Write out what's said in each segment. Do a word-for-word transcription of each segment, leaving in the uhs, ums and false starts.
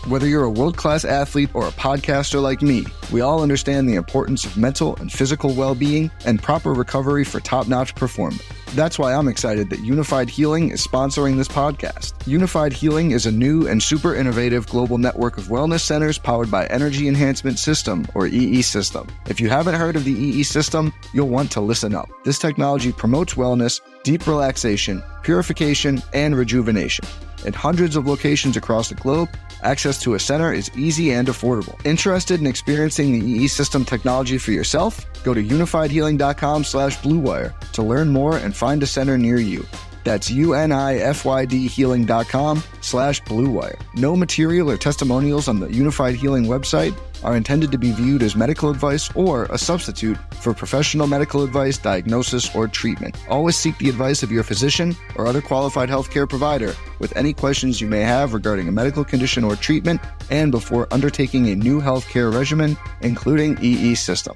Whether you're a world-class athlete or a podcaster like me, we all understand the importance of mental and physical well-being and proper recovery for top-notch performance. That's why I'm excited that Unified Healing is sponsoring this podcast. Unified Healing is a new and super innovative global network of wellness centers powered by Energy Enhancement System, or E E System. If you haven't heard of the E E System, you'll want to listen up. This technology promotes wellness, deep relaxation, purification, and rejuvenation. In hundreds of locations across the globe, access to a center is easy and affordable. Interested in experiencing the E E System technology for yourself? Go to unifiedhealing.com slash bluewire to learn more and find a center near you. That's U-N-I-F-Y-D healing.com slash bluewire. No material or testimonials on the Unified Healing website are intended to be viewed as medical advice or a substitute for professional medical advice, diagnosis, or treatment. Always seek the advice of your physician or other qualified healthcare provider with any questions you may have regarding a medical condition or treatment and before undertaking a new healthcare regimen, including E E System.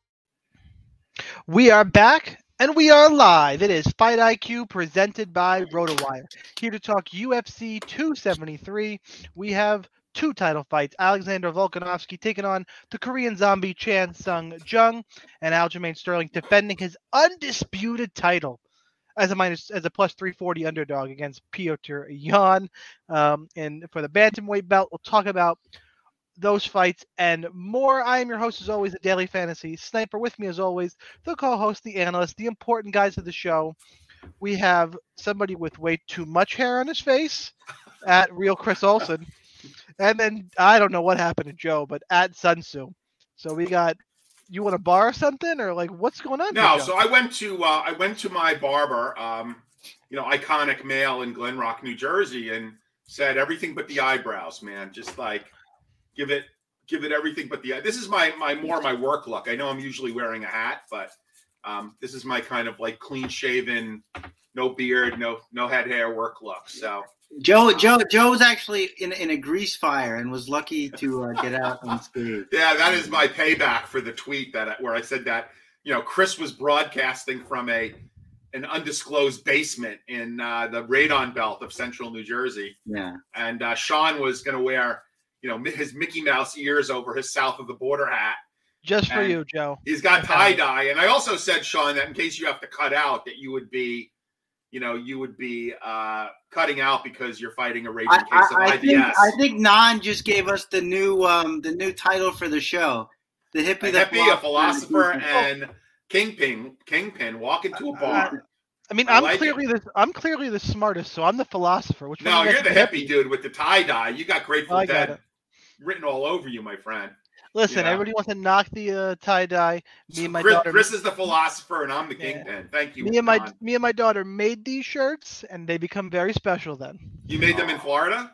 We are back. And we are live. It is Fight I Q presented by RotoWire. Here to talk U F C two seventy-three. We have two title fights. Alexander Volkanovski taking on the Korean zombie Chan Sung Jung, and Aljamain Sterling defending his undisputed title as a minus as a plus three forty underdog against Petr Yan. Um, and for the bantamweight belt, we'll talk about those fights and more. I am your host, as always, the Daily Fantasy Sniper. With me, as always, the co-host, the analyst, the important guys of the show. We have somebody with way too much hair on his face at Real Chris Olsen. And then, I don't know what happened to Joe, but at Sun Tzu. So we got, you want to borrow something, or like, what's going on? No, so I went to uh, I went to my barber, um, you know, iconic male in Glen Rock, New Jersey, and said everything but the eyebrows, man. Just like, Give it, give it everything but the. This is my my more my work look. I know I'm usually wearing a hat, but um, this is my kind of like clean shaven, no beard, no no head hair work look. So Joe Joe Joe was actually in in a grease fire and was lucky to uh, get out unscathed. Yeah, that is my payback for the tweet that where I said that you know Chris was broadcasting from a an undisclosed basement in uh, the radon belt of central New Jersey. Yeah, and uh, Sean was going to wear, you know, his Mickey Mouse ears over his south of the border hat. Just for and you, Joe. He's got tie-dye. And I also said, Sean, that in case you have to cut out, that you would be, you know, you would be uh, cutting out because you're fighting a raging I, case I, of I I B S. think I think Nan just gave us the new um the new title for the show. The hippie, a the hippie, a philosopher, and and Kingpin, Kingpin walk into a bar. I mean, I I'm like clearly it. the I'm clearly the smartest, so I'm the philosopher. Which No, one you're the hippie dude with the tie-dye. You got Grateful I got Dead it. written all over you, my friend. Listen, You know? everybody wants to knock the uh, tie dye. Me and my Chris, daughter. Chris is the philosopher, and I'm the Yeah. Kingpin. Thank you. Me and my Don. me and my daughter made these shirts, and they become very special. Then You made them in Florida?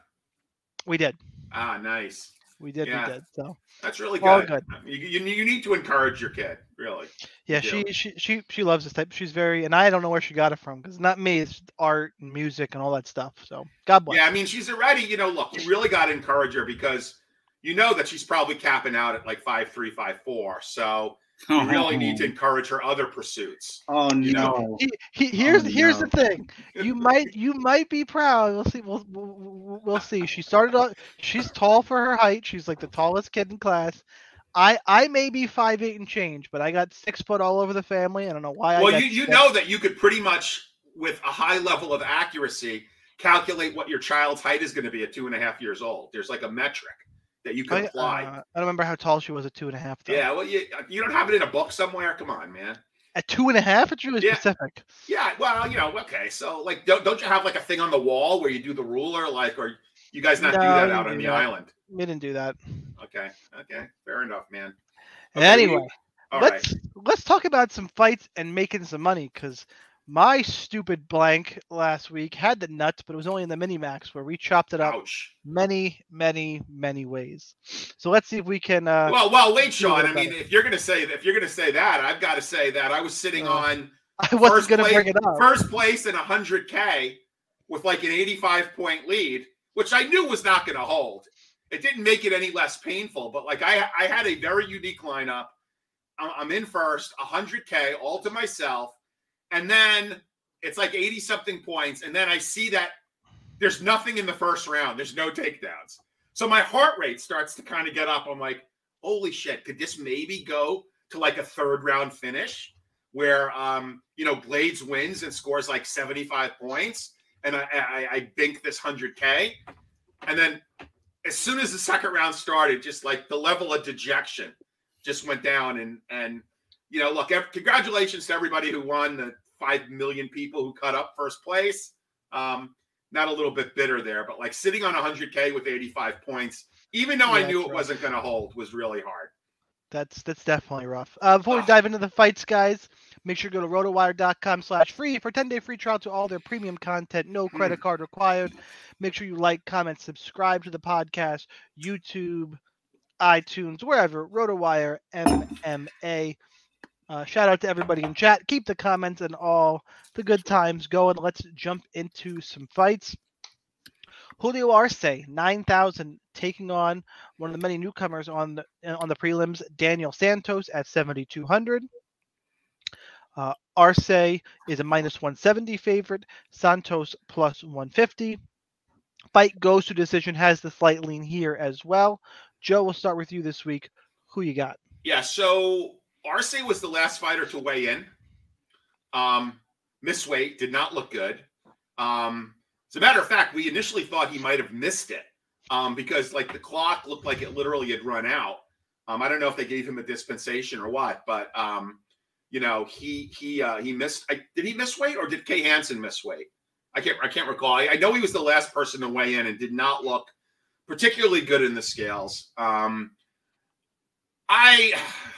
we did, Ah, nice. we did, Yeah. we did. So That's really good. All good. You, you, you need to encourage your kid, really. yeah, You she she she she loves this type. She's very, and I don't know where she got it from because not me. It's art and music and all that stuff. So God bless. Yeah, I mean, she's already, you know, look, you really got to encourage her because you know that she's probably capping out at like five three, five four. So you really need to encourage her other pursuits. Oh no! You know? He, he, here's Oh, here's no. the thing. You might you might be proud. We'll see. We'll, we'll we'll see. She started off. She's tall for her height. She's like the tallest kid in class. I I may be five eight and change, but I got six foot all over the family. I don't know why. Well, I got you, you six. know that you could pretty much, with a high level of accuracy, calculate what your child's height is going to be at two and a half years old. There's like a metric that you can I, apply. uh, I don't remember how tall she was at two and a half. Though. Yeah, well, you you don't have it in a book somewhere? Come on, man. At two and a half, it's really Yeah. specific. Yeah, well, you know, okay. So, like, don't, don't you have, like, a thing on the wall where you do the ruler? Like, or you guys not No, do that we out didn't on do the that. island? We didn't do that. Okay, okay. Fair enough, man. Okay, Anyway, we- all let's right. let's talk about some fights and making some money because my stupid blank last week had the nuts, but it was only in the mini max where we chopped it up Ouch. many, many, many ways. So let's see if we can. Uh, Well, well, wait, do a Sean. little I mean, better. if you're gonna say if you're gonna say that, I've got to say that I was sitting Uh, on I wasn't first going to place, bring it up. first place in one hundred K with like an eighty-five point lead, which I knew was not going to hold. It didn't make it any less painful, but like I, I had a very unique lineup. I'm I'm in first, one hundred K all to myself, and then it's like eighty something points, and then I see that there's nothing in the first round. There's no takedowns. So my heart rate starts to kind of get up. I'm like, holy shit, could this maybe go to like a third round finish where, um, you know, Blades wins and scores like seventy-five points and I, I, I bink this one hundred K. And then as soon as the second round started, just like the level of dejection just went down. And, and you know, look, congratulations to everybody who won, the five million people who cut up first place. Um, not a little bit bitter there, but like sitting on one hundred K with eighty-five points, even though yeah, I knew it rough. wasn't going to hold, was really hard. That's that's definitely rough. Uh, before we dive into the fights, guys, make sure to go to rotowire.com slash free for ten-day free trial to all their premium content. No credit card required. Make sure you like, comment, subscribe to the podcast, YouTube, iTunes, wherever. RotoWire M M A. Uh, shout out to everybody in chat. Keep the comments and all the good times going. Let's jump into some fights. Julio Arce, nine thousand, taking on one of the many newcomers on the, on the prelims, Daniel Santos at seventy-two hundred. Uh, Arce is a minus one seventy favorite. Santos plus one fifty. Fight goes to decision, has the slight lean here as well. Joe, we'll start with you this week. Who you got? Yeah, so Arce was the last fighter to weigh in. Um, missed weight, did not look good. Um, as a matter of fact, we initially thought he might have missed it um, because, like, the clock looked like it literally had run out. Um, I don't know if they gave him a dispensation or what, but um, you know, he he uh, he missed. I, did he miss weight or did Kay Hansen miss weight? I can't I can't recall. I, I know he was the last person to weigh in and did not look particularly good in the scales. Um, I.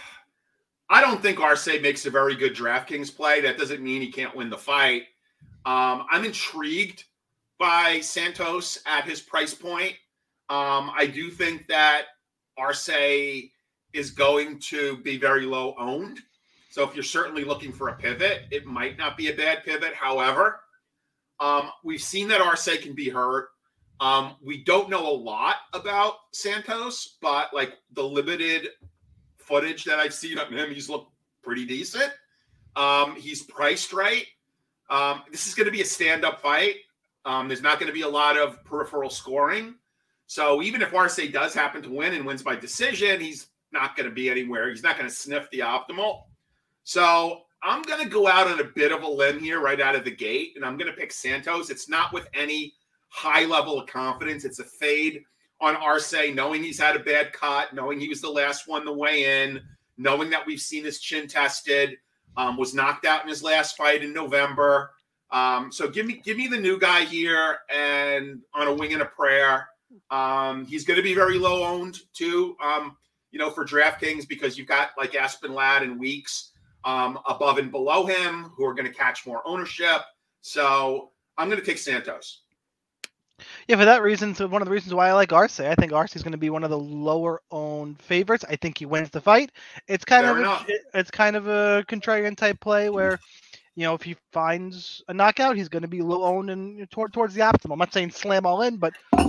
I don't think Arce makes a very good DraftKings play. That doesn't mean he can't win the fight. Um, I'm intrigued by Santos at his price point. Um, I do think that Arce is going to be very low owned. So if you're certainly looking for a pivot, it might not be a bad pivot. However, um, we've seen that Arce can be hurt. Um, we don't know a lot about Santos, but like the limited footage that I've seen of him, he's looked pretty decent. Um, he's priced right. Um, this is going to be a stand-up fight. Um, there's not going to be a lot of peripheral scoring. So even if Arce does happen to win and wins by decision, he's not going to be anywhere. He's not going to sniff the optimal. So I'm going to go out on a bit of a limb here right out of the gate, and I'm going to pick Santos. It's not with any high level of confidence. It's a fade on Arce, knowing he's had a bad cut, knowing he was the last one to weigh in, knowing that we've seen his chin tested, um, was knocked out in his last fight in November. Um, so give me give me the new guy here and on a wing and a prayer. Um, he's going to be very low owned too, um, you know, for DraftKings because you've got like Aspen Ladd and Weeks um, above and below him who are going to catch more ownership. So I'm going to take Santos. Yeah, for that reason, so one of the reasons why I like Arce, I think Arce is going to be one of the lower owned favorites. I think he wins the fight. It's kind Fair of a, it's kind of a contrarian type play where, you know, if he finds a knockout, he's going to be low owned and toward, towards the optimal. I'm not saying slam all in, but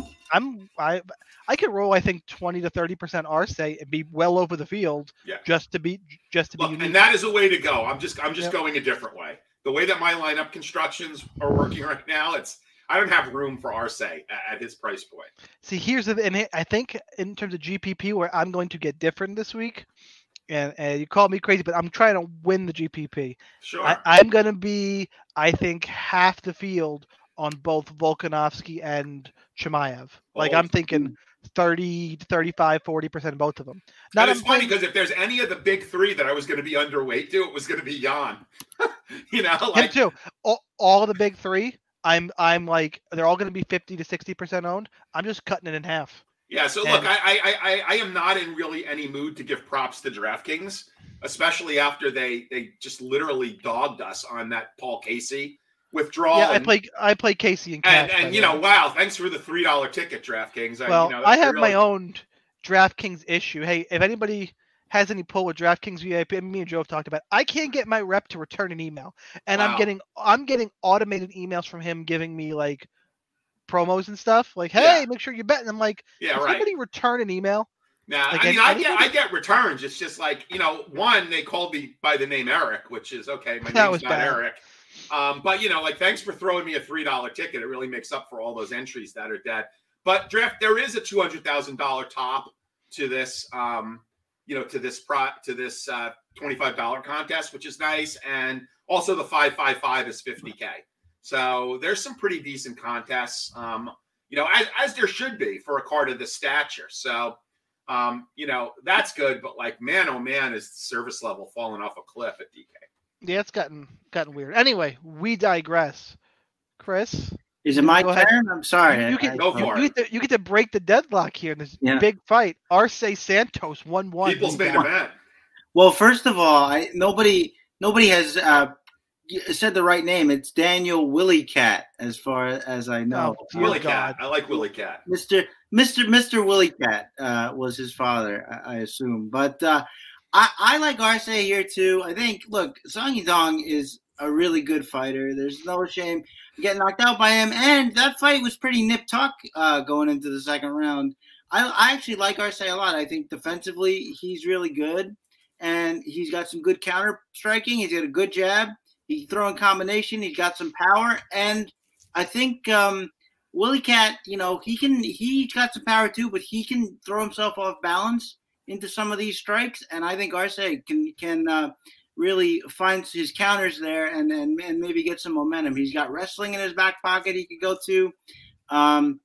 I'm I I could roll I think twenty to thirty percent Arce and be well over the field yeah. just to be just to Look, be unique. And that is a way to go. I'm just I'm just yep. going a different way. The way that my lineup constructions are working right now, it's I don't have room for Arce at, at his price point. See, here's the and I think in terms of G P P, where I'm going to get different this week, and, and you call me crazy, but I'm trying to win the G P P. Sure. I, I'm going to be, I think, half the field on both Volkanovski and Chimaev. Like oh. I'm thinking thirty to thirty-five, forty percent of both of them. Now, it's funny because if there's any of the big three that I was going to be underweight to, it was going to be Jan. you know, like him too. All, all the big three. I'm I'm like they're all going to be fifty to sixty percent owned. I'm just cutting it in half. Yeah. So and, look, I, I I I am not in really any mood to give props to DraftKings, especially after they they just literally dogged us on that Paul Casey withdrawal. Yeah, and, I play I play Casey in cash. And, and you know, wow, thanks for the three dollar ticket, DraftKings. I, well, you know, I have really... my own DraftKings issue. Hey, if anybody has any pull with DraftKings V I P, me and Joe have talked about, I can't get my rep to return an email, and wow. I'm getting I'm getting automated emails from him giving me like promos and stuff. Like, hey, yeah. make sure you bet. And I'm like, yeah, does right. anybody return an email? Nah, like, I mean, I get I get returns. It's just like, you know, one, they called me by the name Eric, which is okay. My that name's not bad. Eric. Um, but you know, like, thanks for throwing me a three dollar ticket. It really makes up for all those entries that are dead. but draft there is a two hundred thousand dollar top to this, um, you know, to this pro to this uh, twenty-five dollar contest, which is nice, and also the five five five is fifty K. So there's some pretty decent contests, um, you know, as, as there should be for a card of this stature. So, um, you know, that's good. But like, man, oh man, is the service level falling off a cliff at D K? Yeah, it's gotten gotten weird. Anyway, we digress. Chris, is it my turn? Ahead. I'm sorry. You, you, can, I, go you, for you, it. get to, you get to break the deadlock here in this yeah. big fight. Arce Santos one one. People's main event. Well, first of all, I, nobody nobody has uh, said the right name. It's Daniel Willie Cat, as far as I know. Oh, Willie God. Cat. I like Willie Cat. Mister Mister Mister Willie Cat uh, was his father, I, I assume. But uh, I, I like Arce here too. I think, look, Song Yadong is a really good fighter. There's no shame getting knocked out by him, and that fight was pretty nip-tuck uh, going into the second round. I, I actually like Arce a lot. I think defensively he's really good, and he's got some good counter striking. He's got a good jab. He can throw in combination. He's got some power, and I think um, Willie Cat, you know, he can. He's got some power too, but he can throw himself off balance into some of these strikes, and I think Arce can can uh, really find his counters there and, and and maybe get some momentum. He's got wrestling in his back pocket he could go to. Um,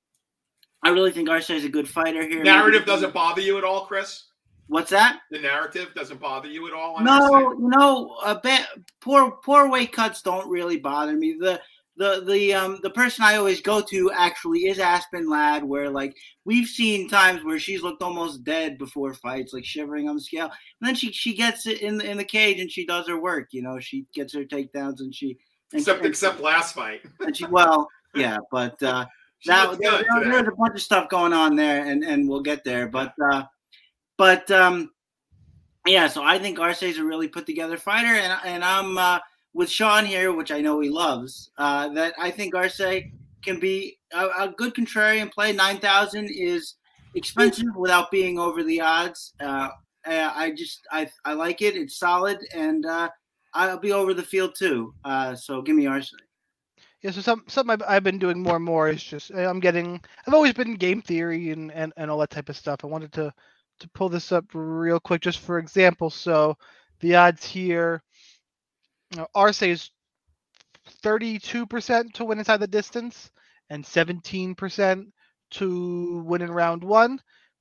I really think Arce is a good fighter here. Narrative doesn't bother you at all, Chris? What's that? The narrative doesn't bother you at all? No, you know, uh, ba- poor poor weight cuts don't really bother me. The the the um the person I always go to actually is Aspen Ladd, where like we've seen times where she's looked almost dead before fights, like shivering on the scale, and then she she gets it in the, in the cage and she does her work. You know, she gets her takedowns and she and Except she, except last fight. and she well yeah, but uh, now there, there, there's a bunch of stuff going on there, and and we'll get there, but. uh But um, yeah, so I think Arce is a really put together fighter, and and I'm uh, with Sean here, which I know he loves. Uh, that I think Arce can be a, a good contrarian play. Nine thousand is expensive without being over the odds. Uh, I just I I like it. It's solid, and uh, I'll be over the field too. Uh, so give me Arce. Yeah, so some something I've, I've been doing more and more is just I'm getting. I've always been game theory and, and, and all that type of stuff. I wanted to. to pull this up real quick, just for example. So the odds here, you know, Arce is thirty-two percent to win inside the distance and seventeen percent to win in round one.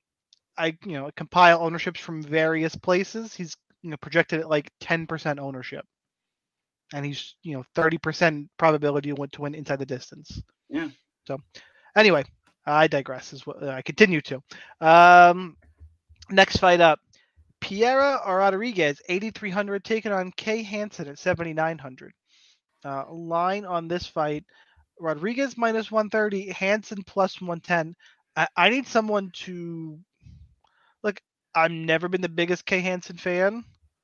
I, you know, compile ownerships from various places. He's, you know, projected at like ten percent ownership, and he's, you know, thirty percent probability to win, to win inside the distance. Yeah. So anyway, I digress is what I continue to. Um, Next fight up, Piera Rodriguez, eighty-three hundred, taking on Kay Hansen at seventy-nine hundred. Uh, line on this fight, Rodriguez minus one thirty, Hansen plus one ten. I, I need someone to, look, I've never been the biggest Kay Hansen fan.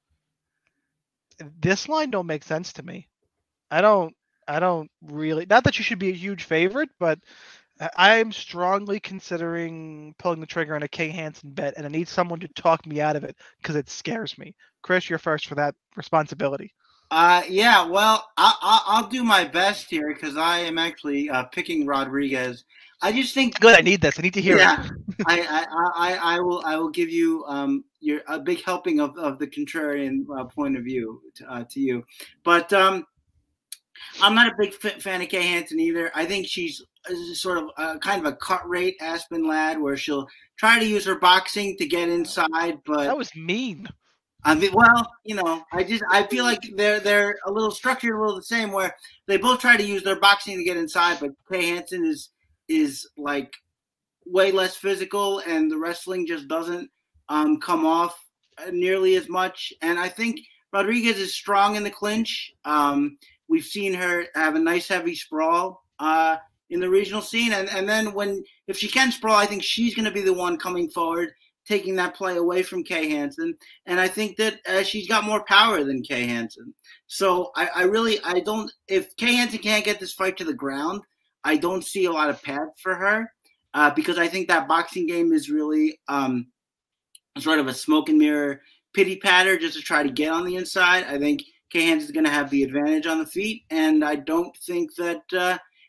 This line don't make sense to me. I don't, I don't really, not that you should be a huge favorite, but I'm strongly considering pulling the trigger on a Kay Hansen bet, and I need someone to talk me out of it because it scares me. Chris, you're first for that responsibility. Uh, yeah, well, I, I, I'll do my best here because I am actually uh, picking Rodriguez. I just think good. I need this. I need to hear yeah, it. I, I, I, I will I will give you um your a big helping of, of the contrarian uh, point of view to, uh, to you, but um. I'm not a big fan of Kay Hansen either. I think she's sort of a, kind of a cut rate Aspen Ladd where she'll try to use her boxing to get inside. But that was mean. I mean, well, you know, I just I feel like they're they're a little structured, a little the same, where they both try to use their boxing to get inside. But Kay Hansen is is like way less physical, and the wrestling just doesn't um, come off nearly as much. And I think Rodriguez is strong in the clinch. Um, We've seen her have a nice heavy sprawl uh, in the regional scene. And, and then when if she can sprawl, I think she's going to be the one coming forward, taking that play away from Kay Hansen. And I think that uh, she's got more power than Kay Hansen. So I, I really I don't – if Kay Hansen can't get this fight to the ground, I don't see a lot of path for her uh, because I think that boxing game is really um, sort of a smoke and mirror pity patter just to try to get on the inside. I think – Kay Hansen is going to have the advantage on the feet, and I don't think that uh,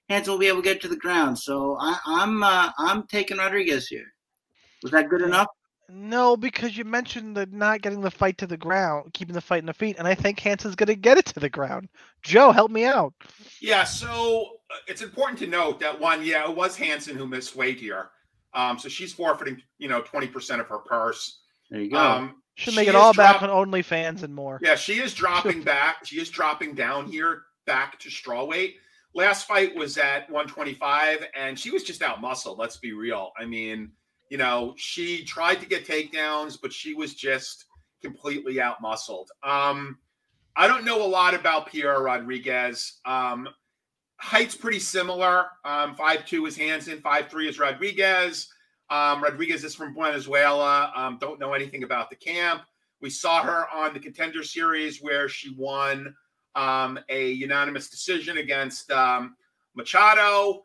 Hansen will be able to get to the ground. So I, I'm uh, I'm taking Rodriguez here. Was that good enough? No, because you mentioned the not getting the fight to the ground, keeping the fight in the feet, and I think Hansen's going to get it to the ground. Joe, help me out. Yeah, so uh, it's important to note that one, yeah, it was Hansen who missed weight here. Um, so she's forfeiting, you know, twenty percent of her purse. There you go. Um, Should make it all back on OnlyFans and more. Yeah, she is dropping back. She is dropping down here back to straw weight. Last fight was at one twenty-five, and she was just out muscled. Let's be real. I mean, you know, she tried to get takedowns, but she was just completely out muscled. Um, I don't know a lot about Piera Rodriguez. Um, height's pretty similar. Um, five two is Hansen, five three is Rodriguez. Um, Rodriguez is from Venezuela. Um, don't know anything about the camp. We saw her on the Contender Series where she won um, a unanimous decision against um, Machado.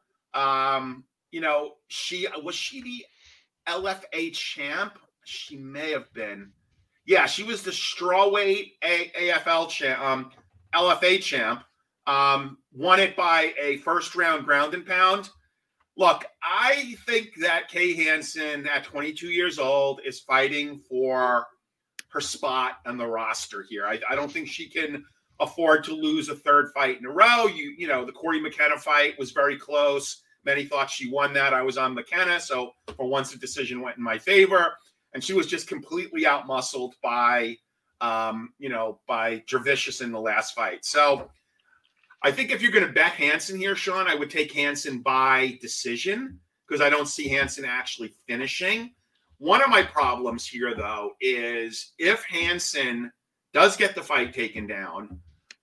Um, you know, she was she the L F A champ? She may have been. Yeah, she was the strawweight A- AFL champ, um, L F A champ. Um, won it by a first round ground and pound. Look, I think that Kay Hansen at twenty-two years old is fighting for her spot on the roster here. I, I don't think she can afford to lose a third fight in a row. You, you know, the Corey McKenna fight was very close. Many thought she won that. I was on McKenna, so for once the decision went in my favor. And she was just completely out-muscled by, um, you know, by Dervicius in the last fight. So I think if you're going to bet Hansen here, Sean, I would take Hansen by decision because I don't see Hansen actually finishing. One of my problems here, though, is if Hansen does get the fight taken down,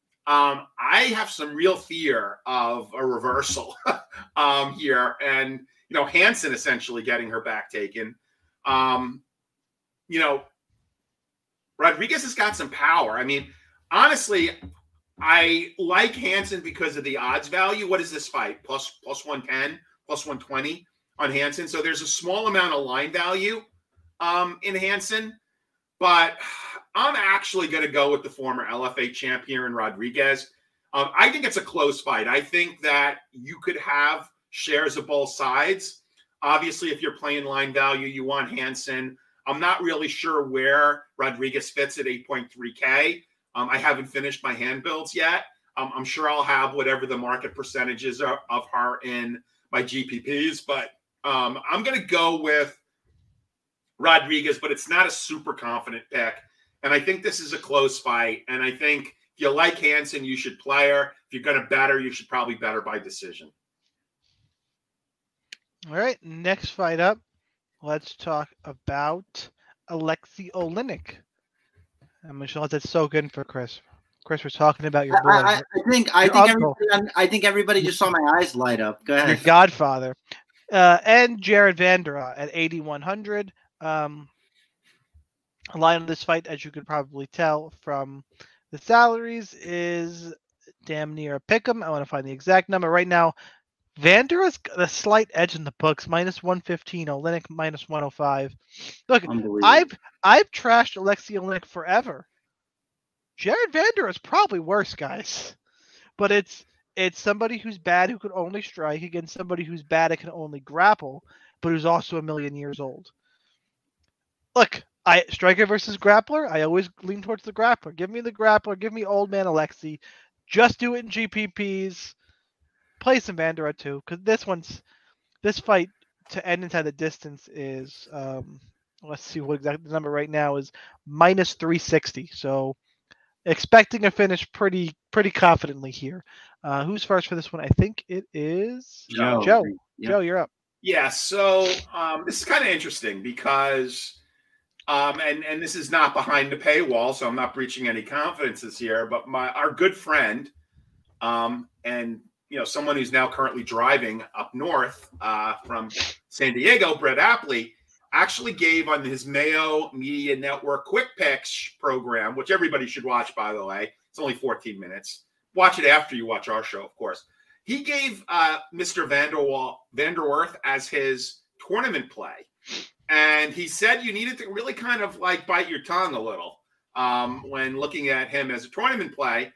um, I have some real fear of a reversal um, here. And, you know, Hansen essentially getting her back taken. Um, you know, Rodriguez has got some power. I mean, honestly, I like Hansen because of the odds value. What is this fight? Plus, plus one ten, plus one twenty on Hansen. So there's a small amount of line value um, in Hansen. But I'm actually going to go with the former L F A champ here in Rodriguez. Um, I think it's a close fight. I think that you could have shares of both sides. Obviously, if you're playing line value, you want Hansen. I'm not really sure where Rodriguez fits at eight point three K. Um, I haven't finished my hand builds yet. Um, I'm sure I'll have whatever the market percentages are of her in my G P Ps, but um, I'm going to go with Rodriguez, but it's not a super confident pick. And I think this is a close fight. And I think if you like Hansen, you should play her. If you're going to bet her, you should probably bet her by decision. All right, next fight up. Let's talk about Alexei Oleinik. And Michelle, that's so good for Chris. Chris, we're talking about your boy. I, I, I think I think everybody, I think everybody just saw my eyes light up. Go ahead. Your godfather. Uh, and Jared Vanderaa at eighty-one hundred. Um, a line of this fight, as you could probably tell from the salaries, is damn near a pick'em. I want to find the exact number right now. Vanderaa's got a slight edge in the books, minus one fifteen. Oleinik minus one oh five. Look, I've I've trashed Alexei Oleinik forever. Jared Vanderaa is probably worse, guys. But it's it's somebody who's bad who could only strike against somebody who's bad and can only grapple, but who's also a million years old. Look, I striker versus grappler. I always lean towards the grappler. Give me the grappler. Give me old man Alexei. Just do it in G P Ps. Play some Vanderaa too, because this one's this fight to end inside the distance is um, let's see what exactly the number right now is minus three sixty. So expecting a finish pretty pretty confidently here. Uh, who's first for this one? I think it is Joe. Joe. Yeah. Joe, you're up. Yeah, so um, this is kind of interesting because, um, and and this is not behind the paywall, so I'm not breaching any confidences here. But my our good friend, um, and you know someone who's now currently driving up north uh, from San Diego, Brett Apley, actually gave on his Mayo Media Network Quick Picks program, which everybody should watch, by the way. It's only fourteen minutes. Watch it after you watch our show, of course. He gave uh, Mister Vanderwall, Vanderwerth as his tournament play. And he said you needed to really kind of like bite your tongue a little um, when looking at him as a tournament play.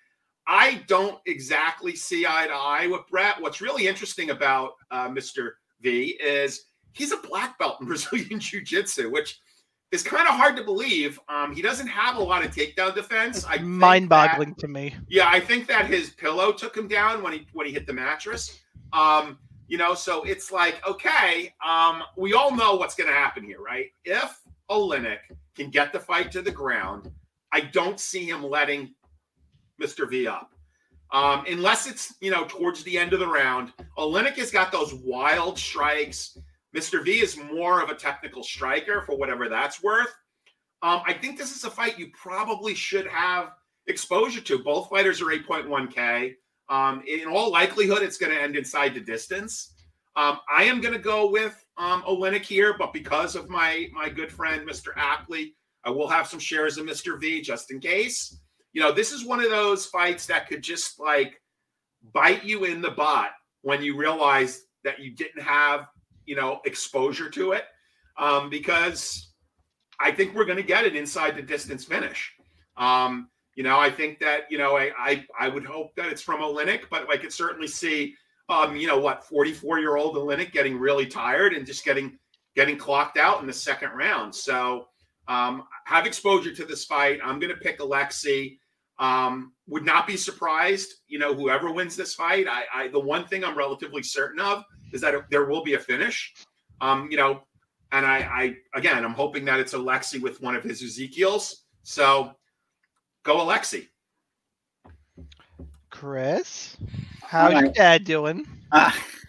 I don't exactly see eye to eye with Brett. What's really interesting about uh, Mister V is he's a black belt in Brazilian Jiu-Jitsu, which is kind of hard to believe. Um, he doesn't have a lot of takedown defense. I mind-boggling that, to me. Yeah, I think that his pillow took him down when he when he hit the mattress. Um, you know, so it's like, okay, um, we all know what's going to happen here, right? If Oleinik can get the fight to the ground, I don't see him letting Mister V up. Um, unless it's, you know, towards the end of the round. Oleinik has got those wild strikes. Mister V is more of a technical striker for whatever that's worth. Um, I think this is a fight you probably should have exposure to. Both fighters are eight point one K. Um, in all likelihood, it's going to end inside the distance. Um, I am going to go with um, Oleinik here, but because of my my good friend, Mister Apley, I will have some shares of Mister V just in case. You know, this is one of those fights that could just like bite you in the butt when you realize that you didn't have, you know, exposure to it, um, because I think we're going to get an inside the distance finish. Um, you know, I think that, you know, I, I, I would hope that it's from Oleinik, but I could certainly see, um, you know, what, forty-four year old Oleinik getting really tired and just getting, getting clocked out in the second round. So um, have exposure to this fight. I'm going to pick Alexei. Um, would not be surprised, you know, whoever wins this fight. I, I, the one thing I'm relatively certain of is that there will be a finish. Um, you know, and I, I, again, I'm hoping that it's Alexei with one of his Ezekiels. So go Alexei. Chris, how's right. your dad doing? Uh,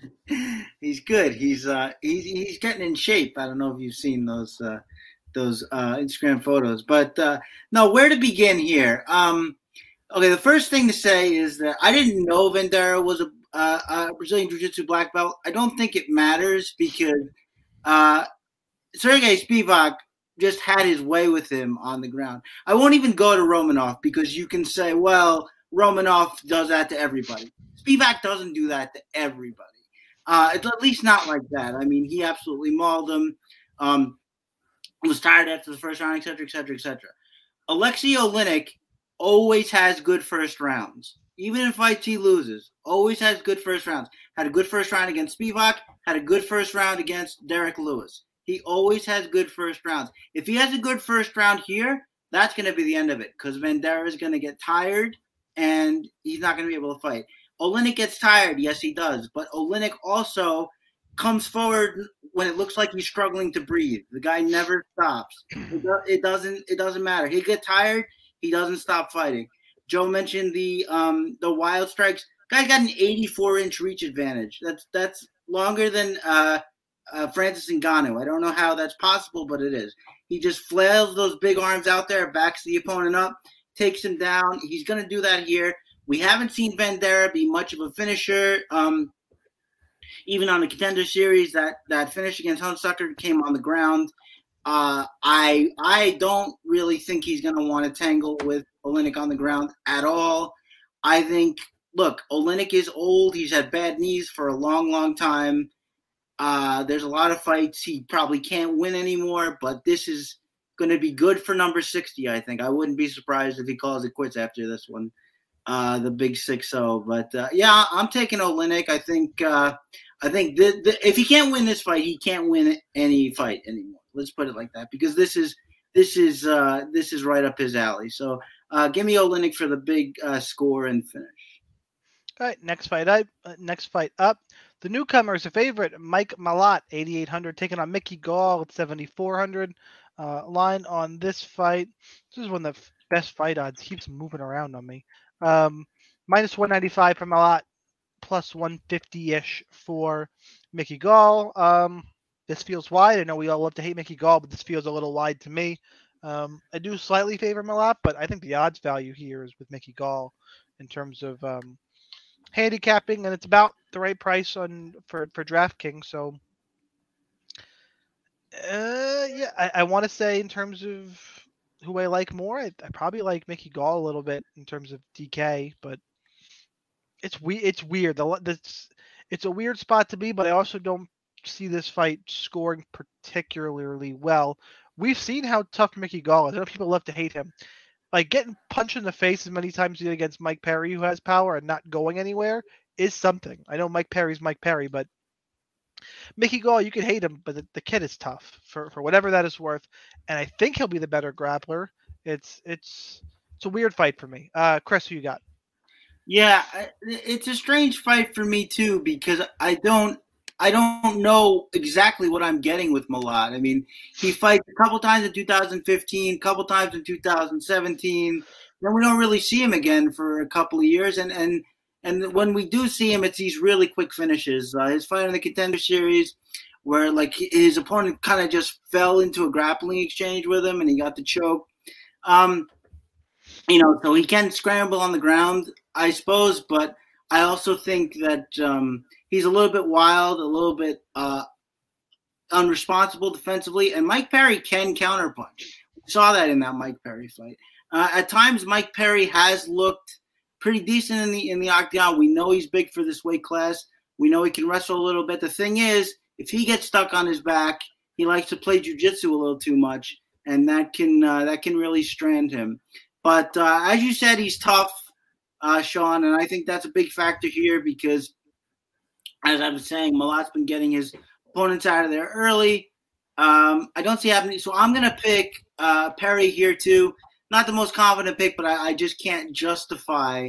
he's good. He's, uh, he's, he's getting in shape. I don't know if you've seen those, uh, those uh, Instagram photos. But uh, no, where to begin here? Um, okay, the first thing to say is that I didn't know Vandeira was a, uh, a Brazilian Jiu-Jitsu black belt. I don't think it matters because uh, Sergey Spivak just had his way with him on the ground. I won't even go to Romanov because you can say, well, Romanov does that to everybody. Spivak doesn't do that to everybody. Uh, at least not like that. I mean, he absolutely mauled him. Um, was tired after the first round, et cetera, et cetera, et cetera. Alexei Oleinik always has good first rounds. Even in fights he loses, always has good first rounds. Had a good first round against Spivak, had a good first round against Derek Lewis. He always has good first rounds. If he has a good first round here, that's going to be the end of it because Vandeira is going to get tired and he's not going to be able to fight. Oleinik gets tired. Yes, he does. But Oleinik also comes forward when it looks like he's struggling to breathe. The guy never stops. It, do, it doesn't. It doesn't matter. He get tired. He doesn't stop fighting. Joe mentioned the um, the wild strikes. Guy's got an eighty-four inch reach advantage. That's that's longer than uh, uh, Francis Ngannou. I don't know how that's possible, but it is. He just flails those big arms out there, backs the opponent up, takes him down. He's going to do that here. We haven't seen Vandeira be much of a finisher. Um, Even on the Contender Series, that, that finish against Hunsucker came on the ground. Uh, I I don't really think he's going to want to tangle with Oleinik on the ground at all. I think, look, Oleinik is old. He's had bad knees for a long, long time. Uh, there's a lot of fights he probably can't win anymore, but this is going to be good for number sixty, I think. I wouldn't be surprised if he calls it quits after this one, uh, the big six oh. But, uh, yeah, I'm taking Oleinik. I think uh, – I think the, the, if he can't win this fight, he can't win any fight anymore. Let's put it like that, because this is this is uh, this is right up his alley. So uh, give me Oleinik for the big uh, score and finish. All right, next fight up. Uh, next fight up. The newcomer is a favorite, Mike Malott, eighty-eight hundred, taking on Mickey Gall at seventy-four hundred. Uh, line on this fight. This is one of the best fight odds. Keeps moving around on me. Um, minus one ninety-five for Malott. Plus one fifty-ish for Mickey Gall. Um, this feels wide. I know we all love to hate Mickey Gall, but this feels a little wide to me. Um, I do slightly favor him a lot, but I think the odds value here is with Mickey Gall in terms of um, handicapping, and it's about the right price on for, for DraftKings. So, uh, yeah, I, I want to say in terms of who I like more, I, I probably like Mickey Gall a little bit in terms of D K, but It's we it's weird. The this it's a weird spot to be, but I also don't see this fight scoring particularly well. We've seen how tough Mickey Gall is. I know people love to hate him. like getting punched in the face as many times as he did against Mike Perry, who has power and not going anywhere, is something. I know Mike Perry's Mike Perry, but Mickey Gall, you can hate him, but the, the kid is tough for, for whatever that is worth. And I think he'll be the better grappler. It's it's it's a weird fight for me. Uh, Chris, who you got? Yeah, it's a strange fight for me too because I don't I don't know exactly what I'm getting with Malott. I mean, he fights a couple times in two thousand fifteen, a couple times in two thousand seventeen. Then we don't really see him again for a couple of years, and and and when we do see him, it's these really quick finishes. Uh, his fight in the Contender Series, where like his opponent kind of just fell into a grappling exchange with him, and he got the choke. Um, you know, so he can scramble on the ground, I suppose, but I also think that um, he's a little bit wild, a little bit uh, unresponsible defensively, and Mike Perry can counterpunch. We saw that in that Mike Perry fight. Uh, at times, Mike Perry has looked pretty decent in the in the octagon. We know he's big for this weight class. We know he can wrestle a little bit. The thing is, if he gets stuck on his back, he likes to play jiu-jitsu a little too much, and that can uh, that can really strand him. But uh, as you said, he's tough, uh, Sean, and I think that's a big factor here because, as I was saying, Malott's been getting his opponents out of there early. Um, I don't see happening, so I'm going to pick uh, Perry here too. Not the most confident pick, but I, I just can't justify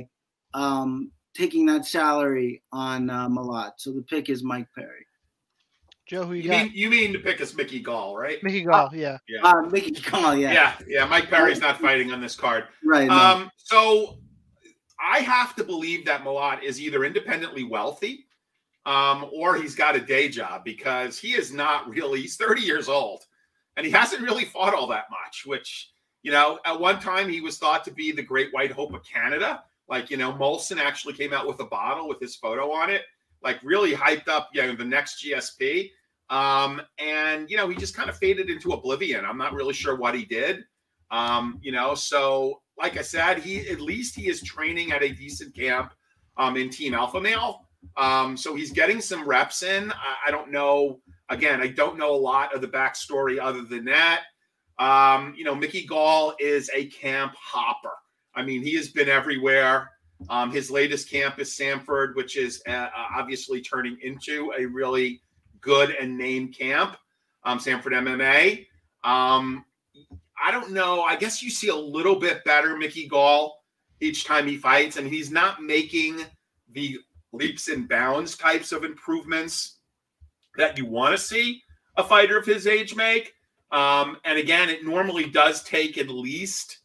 um, taking that salary on uh, Malott. So the pick is Mike Perry. Joe, who you, You got? mean you mean to pick us Mickey Gall, right? Mickey Gall, yeah. Yeah. Uh, Mickey Gall, yeah. Yeah, yeah. Mike Perry's not fighting on this card. Right. No. Um, so I have to believe that Malott is either independently wealthy um, or he's got a day job because he is not really, he's thirty years old and he hasn't really fought all that much, which, you know, at one time he was thought to be the great white hope of Canada. Like, you know, Molson actually came out with a bottle with his photo on it, like really hyped up, you know, the next G S P. Um, and, you know, he just kind of faded into oblivion. I'm not really sure what he did. Um, you know, so like I said, he, at least he is training at a decent camp, um, in Team Alpha Male. Um, so he's getting some reps in. I, I don't know, again, I don't know a lot of the backstory other than that. Um, you know, Mickey Gall is a camp hopper. I mean, he has been everywhere. Um, his latest camp is Sanford, which is uh, obviously turning into a really good and named camp, um, Sanford M M A. Um, I don't know. I guess you see a little bit better Mickey Gall each time he fights, and he's not making the leaps and bounds types of improvements that you want to see a fighter of his age make. Um, and again, it normally does take at least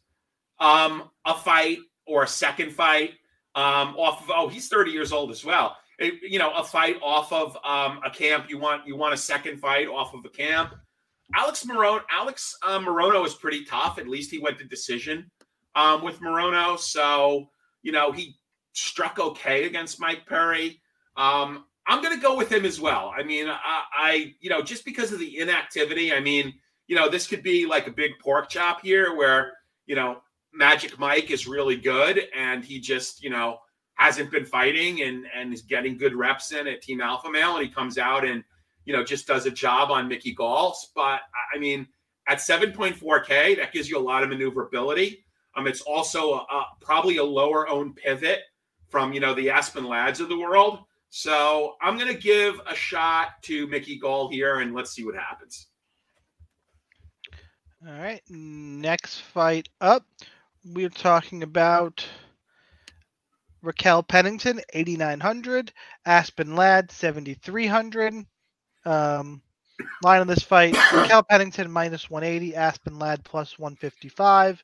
um, a fight or a second fight um, off of, oh, he's thirty years old as well. It, you know, a fight off of um, a camp. You want you want a second fight off of a camp. Alex Morono, Alex uh, Morono is pretty tough. At least he went to decision um, with Morono. So, you know, he struck okay against Mike Perry. Um, I'm going to go with him as well. I mean, I, I, you know, just because of the inactivity, I mean, you know, this could be like a big pork chop here where, you know, Magic Mike is really good and he just, you know, hasn't been fighting and, and is getting good reps in at Team Alpha Male. And he comes out and, you know, just does a job on Mickey Gall. But I mean, at seven point four K, that gives you a lot of maneuverability. Um, it's also a, a, probably a lower owned pivot from, you know, the Aspen Lads of the world. So I'm going to give a shot to Mickey Gall here and let's see what happens. All right. Next fight up, we're talking about Raquel Pennington, eighty-nine hundred, Aspen Ladd, seventy-three hundred. Um, line on this fight, Raquel Pennington minus one eighty, Aspen Ladd plus one fifty-five.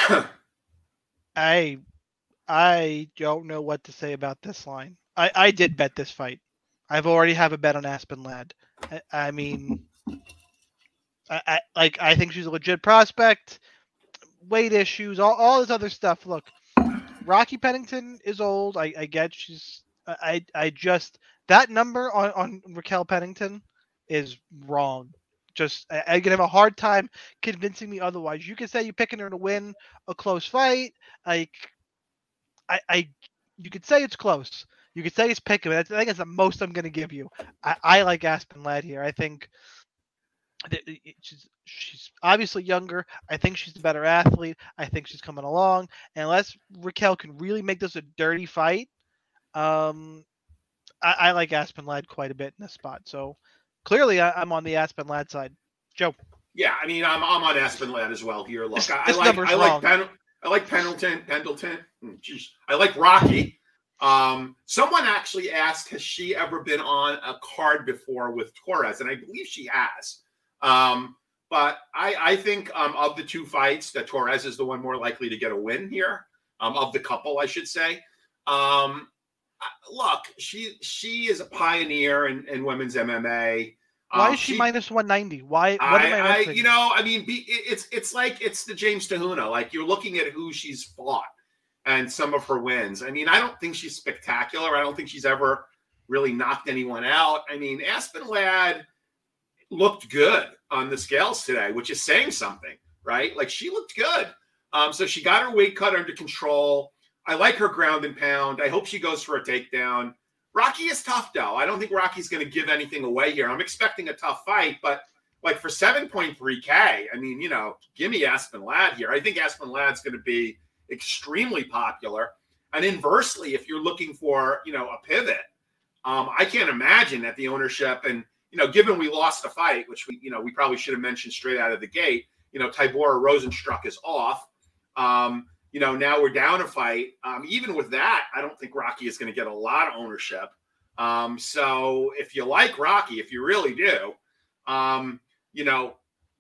I I don't know what to say about this line. I, I did bet this fight. I've already have a bet on Aspen Ladd. I, I mean, I, I like I think she's a legit prospect. Weight issues, all, all this other stuff. Look, Rocky Pennington is old. I, I get she's. I I just that number on, on Raquel Pennington is wrong. Just I, I can have a hard time convincing me otherwise. You can say you're picking her to win a close fight. Like I I you could say it's close. You could say it's picking. I think it's the most I'm going to give you. I, I like Aspen Ladd here. I think she's she's obviously younger. I think she's a better athlete. I think she's coming along. And unless Raquel can really make this a dirty fight, um, I, I like Aspen Ladd quite a bit in this spot. So clearly, I, I'm on the Aspen Ladd side. Joe. Yeah, I mean, I'm I'm on Aspen Ladd as well here. Look, This- I, I this like number's I like wrong. Pen, I like Pendleton. Pendleton. Hmm, Geez, I like Rocky. Um, someone actually asked, has she ever been on a card before with Torres? And I believe she has. Um, but I, I think um, of the two fights, that Torres is the one more likely to get a win here. Um, of the couple, I should say. Um, look, she she is a pioneer in, in women's M M A. Why Um, is she, minus one ninety? Why? What I, am I I missing? you know, I mean, be, it- it's it's like it's the James Tahuna. Like you're looking at who she's fought and some of her wins. I mean, I don't think she's spectacular. I don't think she's ever really knocked anyone out. I mean, Aspen Ladd looked good on the scales today, which is saying something, right? Like she looked good. Um, so she got her weight cut under control. I like her ground and pound. I hope she goes for a takedown. Rocky is tough, though. I don't think Rocky's going to give anything away here. I'm expecting a tough fight, but like for seven point three K, I mean, you know, give me Aspen Ladd here. I think Aspen Ladd's going to be extremely popular. And inversely, if you're looking for, you know, a pivot, um, I can't imagine that the ownership and, you know, given we lost a fight, which we, you know, we probably should have mentioned straight out of the gate, you know, Tybora Rosenstruck is off. Um, You know, now we're down a fight. Um, even with that, I don't think Rocky is going to get a lot of ownership. Um, so if you like Rocky, if you really do, um, you know,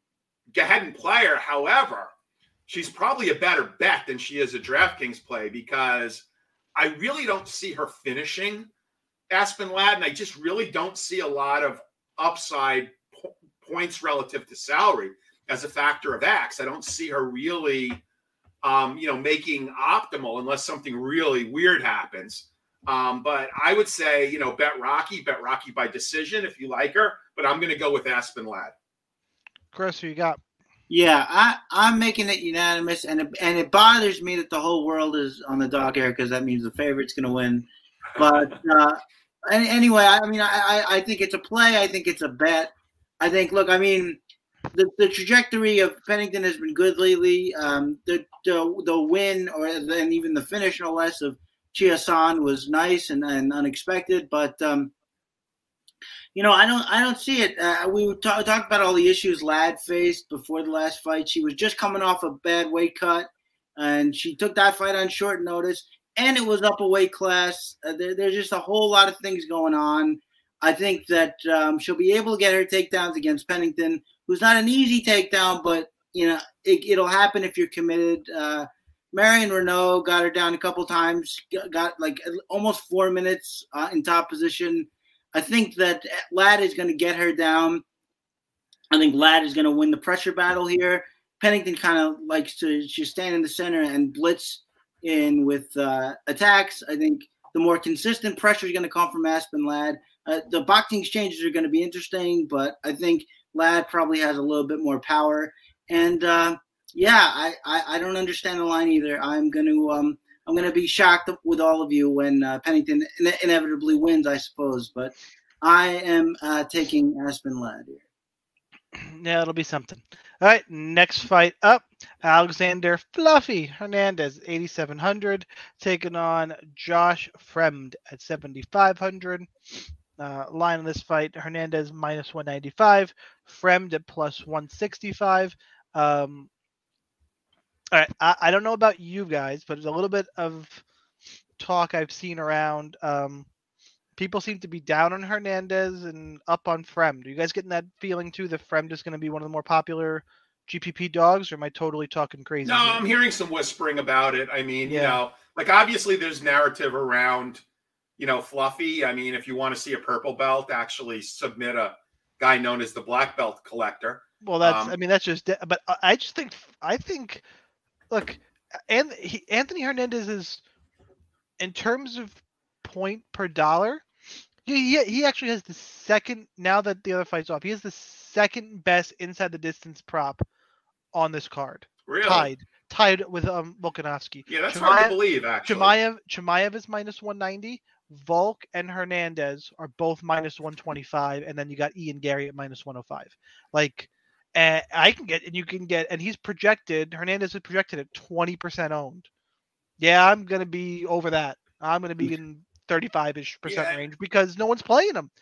go ahead and play her. However, she's probably a better bet than she is a DraftKings play because I really don't see her finishing Aspen Ladd, and I just really don't see a lot of upside po- points relative to salary as a factor of X. I don't see her really – Um, you know, making optimal unless something really weird happens. Um, but I would say, you know, bet Rocky, bet Rocky by decision if you like her. But I'm going to go with Aspen Ladd. Chris, who you got? Yeah, I, I'm making it unanimous, and it, and it bothers me that the whole world is on the dog here because that means the favorite's going to win. But uh, any, anyway, I mean, I, I, I think it's a play. I think it's a bet. I think, look, I mean, the, the trajectory of Pennington has been good lately. Um, the, the the win, or then even the finish, no less, of Chia San was nice and, and unexpected. But um, you know, I don't I don't see it. Uh, we ta- talked about all the issues Ladd faced before the last fight. She was just coming off a bad weight cut, and she took that fight on short notice, and it was up a weight class. Uh, there, there's just a whole lot of things going on. I think that um, she'll be able to get her takedowns against Pennington, who's not an easy takedown, but, you know, it, it'll happen if you're committed. Uh, Marion Renault got her down a couple times, got like almost four minutes uh, in top position. I think that Ladd is going to get her down. I think Ladd is going to win the pressure battle here. Pennington kind of likes to just stand in the center and blitz in with uh, attacks. I think the more consistent pressure is going to come from Aspen Ladd. Uh, the boxing exchanges are going to be interesting, but I think Ladd probably has a little bit more power. And uh, yeah, I, I, I don't understand the line either. I'm going to um I'm going to be shocked with all of you when uh, Pennington in- inevitably wins, I suppose. But I am uh, taking Aspen Ladd here. Yeah, it'll be something. All right, next fight up, Alexander Fluffy Hernandez, eighty-seven hundred, taking on Josh Fremd at seventy-five hundred. Uh, line in this fight, Hernandez minus one ninety-five, Fremd at plus one sixty-five. Um, all right, I, I don't know about you guys, but there's a little bit of talk I've seen around. Um, people seem to be down on Hernandez and up on Fremd. Are you guys getting that feeling too that Fremd is going to be one of the more popular G P P dogs, or am I totally talking crazy? No, here? I'm hearing some whispering about it. I mean, Yeah. you know, like obviously there's narrative around, you know, Fluffy. I mean, if you want to see a purple belt, actually submit a guy known as the black belt collector. Well, that's. Um, I mean, that's just. But I- I just think. I think. Look, and he, Anthony Hernandez is, in terms of point per dollar, he, he he actually has the second. Now that the other fight's off, he has the second best inside the distance prop on this card. Really? Tied, tied with um Volkanovski. Yeah, that's hard to believe, actually. Chimaev, Chimaev is minus one ninety. Volk and Hernandez are both minus one twenty-five, and then you got Ian Gary at minus one oh five. Like, And I can get, and you can get, and he's projected, Hernandez is projected at twenty percent owned. Yeah, I'm going to be over that. I'm going to be in thirty-five-ish percent Yeah. range because no one's playing him.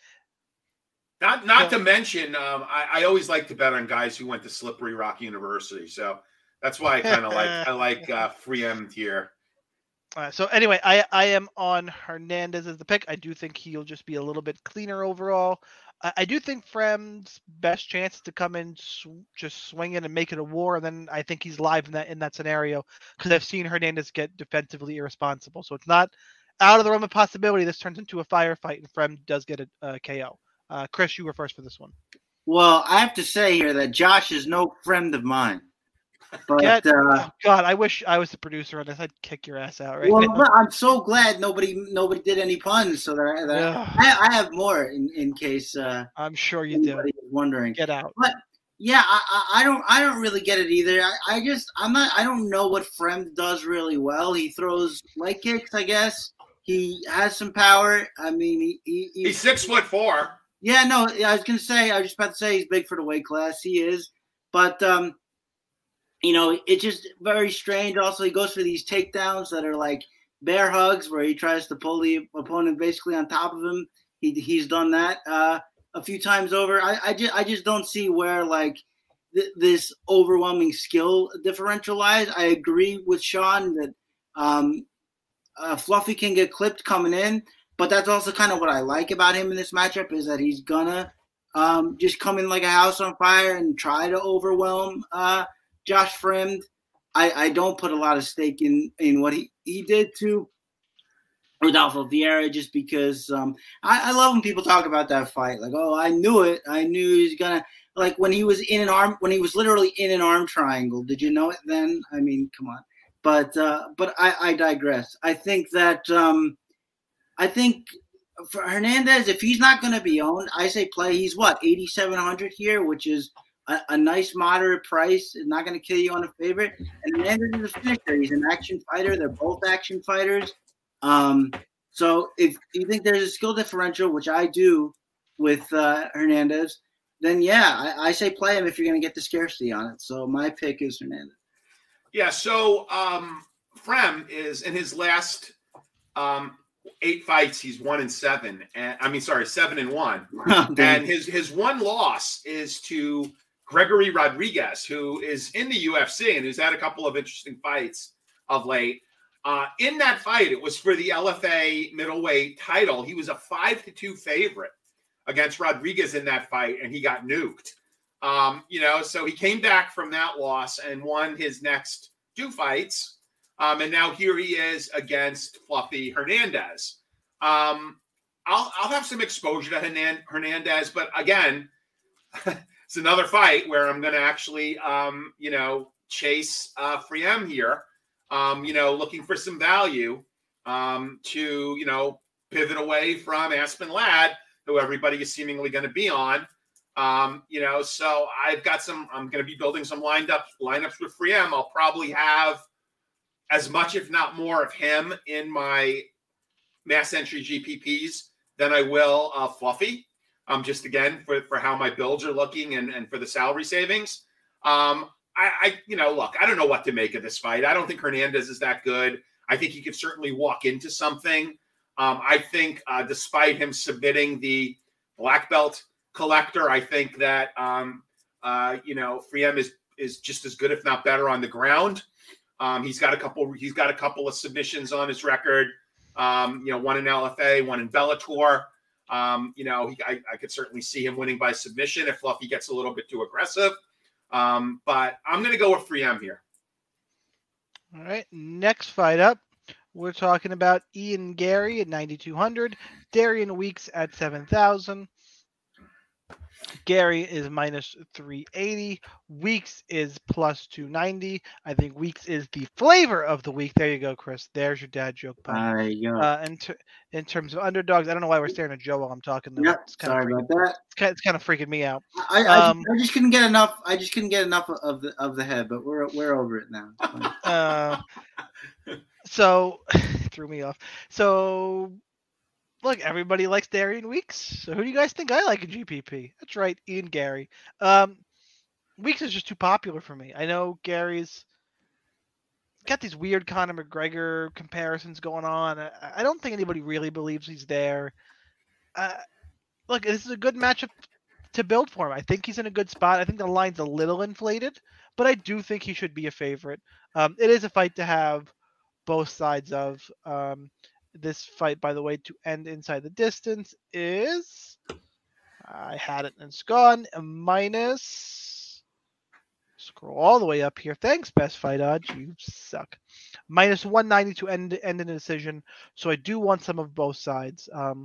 Not not So- to mention, um, I, I always like to bet on guys who went to Slippery Rock University. So that's why I kind of like I like uh, free M here. Uh, so anyway, I, I am on Hernandez as the pick. I do think he'll just be a little bit cleaner overall. I, I do think Fremd's best chance to come in sw- just swing it and make it a war. And then I think he's live in that in that scenario because I've seen Hernandez get defensively irresponsible. So it's not out of the realm of possibility this turns into a firefight and Fremd does get a, a K O. Uh, Chris, you were first for this one. Well, I have to say here that Josh is no friend of mine. But Get- uh, oh, God, I wish I was the producer on this. I'd kick your ass out right well, now. I'm so glad nobody nobody did any puns, so that, I, that Ugh. I, I have more in in case uh, I'm sure you do. anybody is wondering. Get out. But yeah, I, I, I don't I don't really get it either. I, I just I'm not I don't know what Fremd does really well. He throws leg kicks, I guess. He has some power. I mean, he, he he's, He's six foot four. yeah, no, I was gonna say I was just about to say he's big for the weight class. He is, but um, you know, it's just very strange. Also, he goes for these takedowns that are like bear hugs, where he tries to pull the opponent basically on top of him. He he's done that uh, a few times over. I I just I just don't see where like th- this overwhelming skill differential lies. I agree with Sean that um, uh, Fluffy can get clipped coming in. But that's also kind of what I like about him in this matchup is that he's gonna um, just come in like a house on fire and try to overwhelm uh, Josh Fremd. I, I don't put a lot of stake in, in what he, he did to Rodolfo Vieira just because um, I, I love when people talk about that fight. Like, oh, I knew it. I knew he was gonna like when he was in an arm when he was literally in an arm triangle. Did you know it then? I mean, come on. But uh, but I, I digress. I think that. Um, I think for Hernandez, if he's not going to be owned, I say play. He's what, eighty-seven hundred here, which is a, a nice moderate price. It's not going to kill you on a favorite. And Hernandez is a finisher. He's an action fighter. They're both action fighters. Um, so if you think there's a skill differential, which I do with uh, Hernandez, then yeah, I, I say play him if you're going to get the scarcity on it. So my pick is Hernandez. Yeah. So um, Frem is in his last um, eight fights, he's one and seven. And I mean, sorry, seven and one. And his his one loss is to Gregory Rodriguez, who is in the U F C and who's had a couple of interesting fights of late. Uh, in that fight, it was for the L F A middleweight title. He was a five to two favorite against Rodriguez in that fight, and he got nuked. Um, you know, so he came back from that loss and won his next two fights. Um, and now here he is against Fluffy Hernandez. Um, I'll I'll have some exposure to Hernandez, but again, it's another fight where I'm going to actually, um, you know, chase uh, Friem here. Um, you know, looking for some value um, to, you know, pivot away from Aspen Ladd, who everybody is seemingly going to be on. Um, you know, so I've got some. I'm going to be building some lined up lineups with Friem. I'll probably have as much, if not more, of him in my mass entry G P Ps than I will uh, Fluffy. Um, just again for, for how my builds are looking and, and for the salary savings. Um, I, I, you know, look, I don't know what to make of this fight. I don't think Hernandez is that good. I think he could certainly walk into something. Um, I think uh, despite him submitting the black belt collector, I think that, um, uh, you know, Friem is, is just as good, if not better, on the ground. Um, he's got a couple. He's got a couple of submissions on his record. Um, you know, one in L F A, one in Bellator. Um, you know, he, I, I could certainly see him winning by submission if Fluffy gets a little bit too aggressive. Um, but I'm going to go with Friem here. All right, next fight up, we're talking about Ian Gary at ninety-two hundred, Darian Weeks at seven thousand. Gary is minus three eighty. Weeks is plus two ninety. I think Weeks is the flavor of the week. There you go, Chris. There's your dad joke. There you go. Uh, in, ter- in terms of underdogs, I don't know why we're staring at Joe while I'm talking. Though. Yep, It's kind sorry of about that. It's kind, it's kind of freaking me out. I, I, Um, just, I just couldn't get enough. I just couldn't get enough of the of the head, but we're we're over it now. It's fine. Uh, so threw me off. So look, everybody likes Darian Weeks. So who do you guys think I like in G P P? That's right, Ian Gary. Um, Weeks is just too popular for me. I know Gary's got these weird Conor McGregor comparisons going on. I, I don't think anybody really believes he's there. Uh, look, this is a good matchup to build for him. I think he's in a good spot. I think the line's a little inflated, but I do think he should be a favorite. Um, it is a fight to have both sides of. Um, this fight, by the way, to end inside the distance is, I had it and it's gone, a minus, scroll all the way up here. Thanks, Best Fight Odds. You suck. minus one ninety to end, end in a decision. So I do want some of both sides. Um,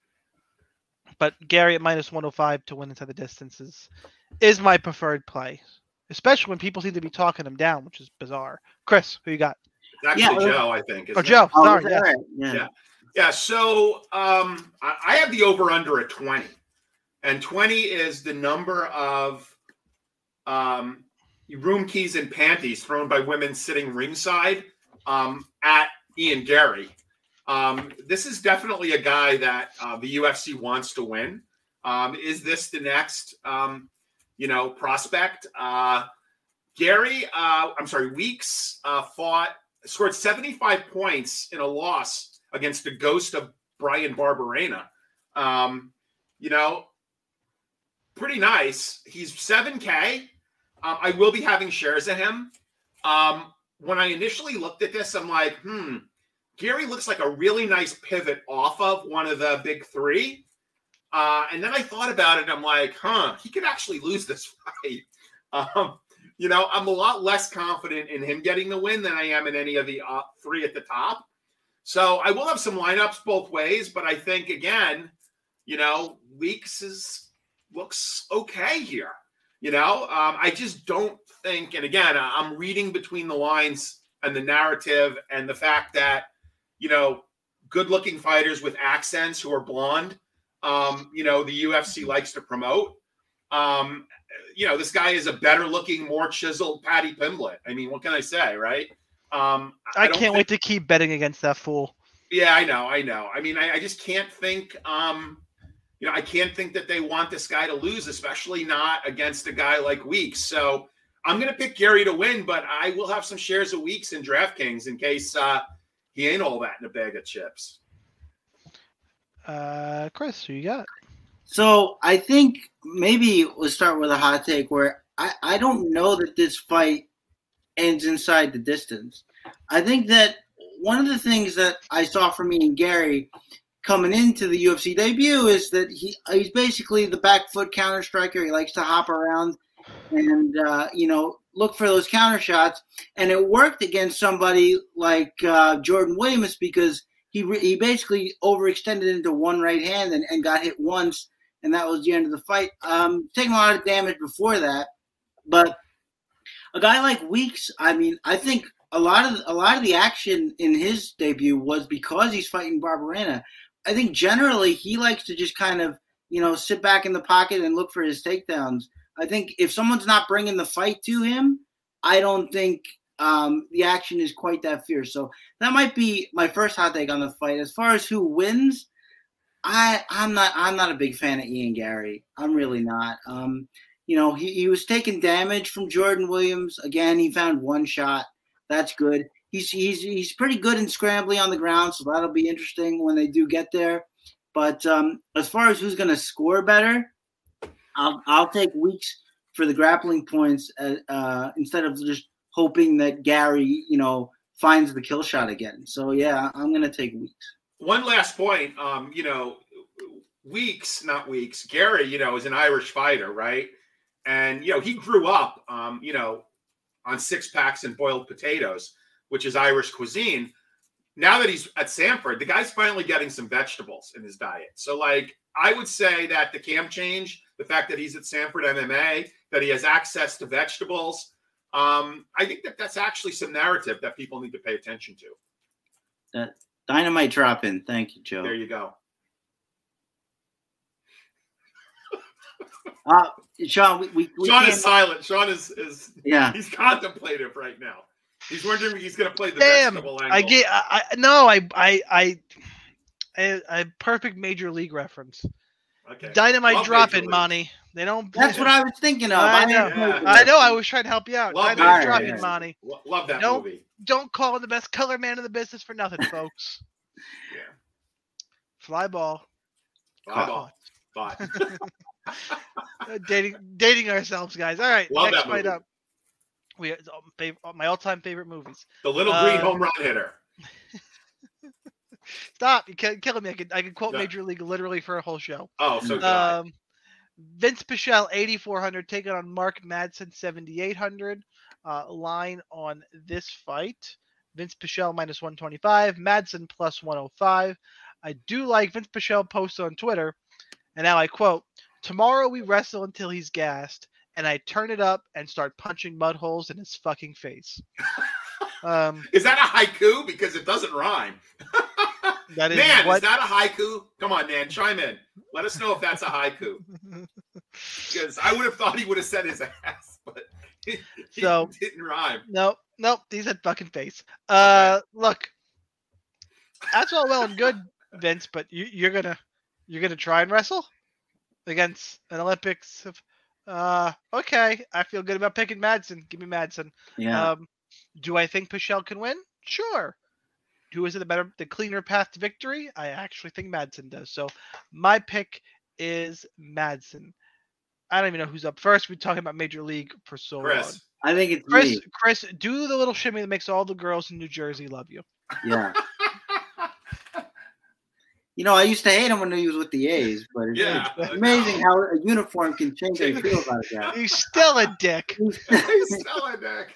But Gary at minus one oh five to win inside the distance is, is my preferred play, especially when people seem to be talking him down, which is bizarre. Chris, who you got? It's actually Yeah. Joe, I think. Oh, isn't Joe. it? Oh, Sorry. is Yeah. that right? Yeah. Yeah. Yeah. So um, I, I have the over under at twenty, and twenty is the number of um, room keys and panties thrown by women sitting ringside um, at Ian Gary. Um, this is definitely a guy that uh, the U F C wants to win. Um, is this the next, um, you know, prospect? Uh, Gary, uh, I'm sorry, Weeks uh, fought, scored seventy-five points in a loss against the ghost of Brian Barberena. Um, you know, pretty nice. He's seven K. Um, I will be having shares of him. Um, when I initially looked at this, I'm like, hmm. Gary looks like a really nice pivot off of one of the big three. Uh, and then I thought about it, and I'm like, huh, he could actually lose this fight. Um, you know, I'm a lot less confident in him getting the win than I am in any of the uh, three at the top. So I will have some lineups both ways, but I think, again, you know, Weeks is, looks okay here. You know, um, I just don't think, and again, I'm reading between the lines and the narrative and the fact that, you know, good-looking fighters with accents who are blonde, um, you know, the U F C likes to promote. Um, you know, this guy is a better-looking, more chiseled Paddy Pimblett. I mean, what can I say, right? Um, I, I can't think, wait to keep betting against that fool. Yeah, I know, I know. I mean, I, I just can't think, um, you know, I can't think that they want this guy to lose, especially not against a guy like Weeks. So I'm going to pick Gary to win, but I will have some shares of Weeks in DraftKings in case uh, – he ain't all that in a bag of chips. Uh, Chris, who you got? So I think maybe we'll start with a hot take where I, I don't know that this fight ends inside the distance. I think that one of the things that I saw from Ian Gary coming into the U F C debut is that he he's basically the back foot counter striker. He likes to hop around and, uh, you know, look for those counter shots. And it worked against somebody like uh, Jordan Williams because he re- he basically overextended into one right hand and, and got hit once, and that was the end of the fight. Um, taking a lot of damage before that. But a guy like Weeks, I mean, I think a lot of a lot of the action in his debut was because he's fighting Barberena. I think generally he likes to just kind of, you know, sit back in the pocket and look for his takedowns. I think if someone's not bringing the fight to him, I don't think um, the action is quite that fierce. So that might be my first hot take on the fight. As far as who wins, I, I'm not I'm not a big fan of Ian Gary. I'm really not. Um, you know, he, he was taking damage from Jordan Williams. Again, he found one shot. That's good. He's he's he's pretty good in scrambling on the ground, so that'll be interesting when they do get there. But um, as far as who's going to score better, I'll I'll take Weeks for the grappling points uh, uh, instead of just hoping that Gary, you know, finds the kill shot again. So yeah, I'm going to take Weeks. One last point, um, you know, Weeks, not Weeks, Gary, you know, is an Irish fighter, right? And, you know, he grew up, um, you know, on six packs and boiled potatoes, which is Irish cuisine. Now that he's at Sanford, the guy's finally getting some vegetables in his diet. So, like, I would say that the camp change, the fact that he's at Sanford M M A, that he has access to vegetables, um, I think that that's actually some narrative that people need to pay attention to. That dynamite drop in. Thank you, Joe. There you go. Uh, Sean, we, we, we Sean can't- is silent. Sean is, is yeah. he's contemplative right now. He's wondering if he's going to play the Damn, vegetable angle. I get. I, I no, I, I, I, I, I perfect major league reference. Okay. Dynamite Love drop Major in, League. Monty. They don't. That's what I was thinking of. I I know. Yeah. I know. I was trying to help you out. Love I know that you're dropping movie. money. Lo- Love that Nope. movie. Don't call him the best color man in the business for nothing, folks. Yeah. Fly ball. Volleyball. But Uh, dating, dating ourselves, guys. All right. Love next that fight movie. up. We um, fav- my all-time favorite movies. the little green Uh, home run hitter. Stop! You can't killing me. I could I could quote No. Major League literally for a whole show. Oh, so good. I. Um, Vince Pichel eighty-four hundred taking on Mark Madsen seventy-eight hundred. Uh, line on this fight: Vince Pichel minus one twenty-five, Madsen plus one oh five. I do like Vince Pichel posted on Twitter, and now I quote: "Tomorrow we wrestle until he's gassed, and I turn it up and start punching mud holes in his fucking face." Um, Is that a haiku? Because it doesn't rhyme. that is Man, what. is that a haiku? Come on, man, chime in. Let us know if that's a haiku. Because I would have thought he would have said his ass, but it, it So- didn't rhyme. Nope, nope. He said fucking face. Uh, look, that's all well and good, Vince, but you, you're gonna you're gonna try and wrestle against an Olympics. Of, uh, okay, I feel good about picking Madsen. Give me Madsen. Yeah. Um, do I think Pichel can win? Sure. Who is it the better, the cleaner path to victory? I actually think Madsen does. So my pick is Madsen. I don't even know who's up first. We're talking about Major League for so long. Chris. I think it's Chris, me. Chris, do the little shimmy that makes all the girls in New Jersey love you. Yeah. You know, I used to hate him when he was with the A's, but it's, Yeah. it's amazing how a uniform can change how you feel about a guy. He's still a dick. He's selling that.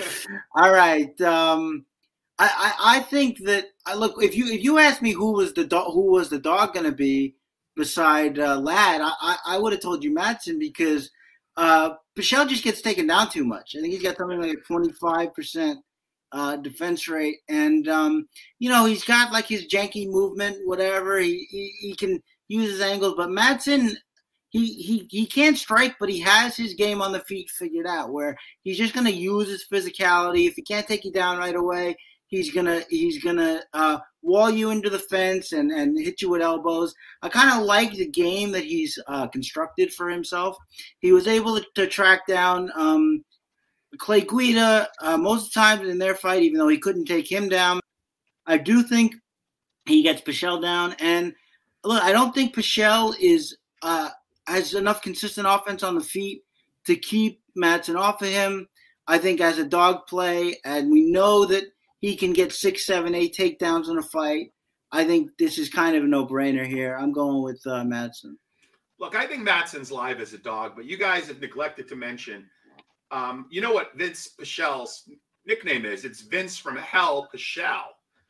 All right. Um, I, I, I think that I look if you if you asked me who was the dog who was the dog going to be beside uh, Ladd, I, I, I would have told you Madsen because uh, Pichel just gets taken down too much. I think he's got something like a twenty-five percent uh, defense rate, and um, you know he's got like his janky movement, whatever. He he, he can use his angles, but Madsen. He, he he can't strike, but he has his game on the feet figured out where he's just going to use his physicality. If he can't take you down right away, he's gonna he's gonna uh, wall you into the fence and, and hit you with elbows. I kind of like the game that he's uh, constructed for himself. He was able to, to track down um, Clay Guida uh, most of the time in their fight, even though he couldn't take him down. I do think he gets Pichel down, and look, I don't think Pichel is uh, has enough consistent offense on the feet to keep Madsen off of him. I think as a dog play, and we know that he can get six, seven, eight takedowns in a fight. I think this is kind of a no-brainer here. I'm going with uh, Madsen. Look, I think Madsen's live as a dog, but you guys have neglected to mention, um, you know what Vince Pichel's nickname is? It's Vince from Hell Pichel.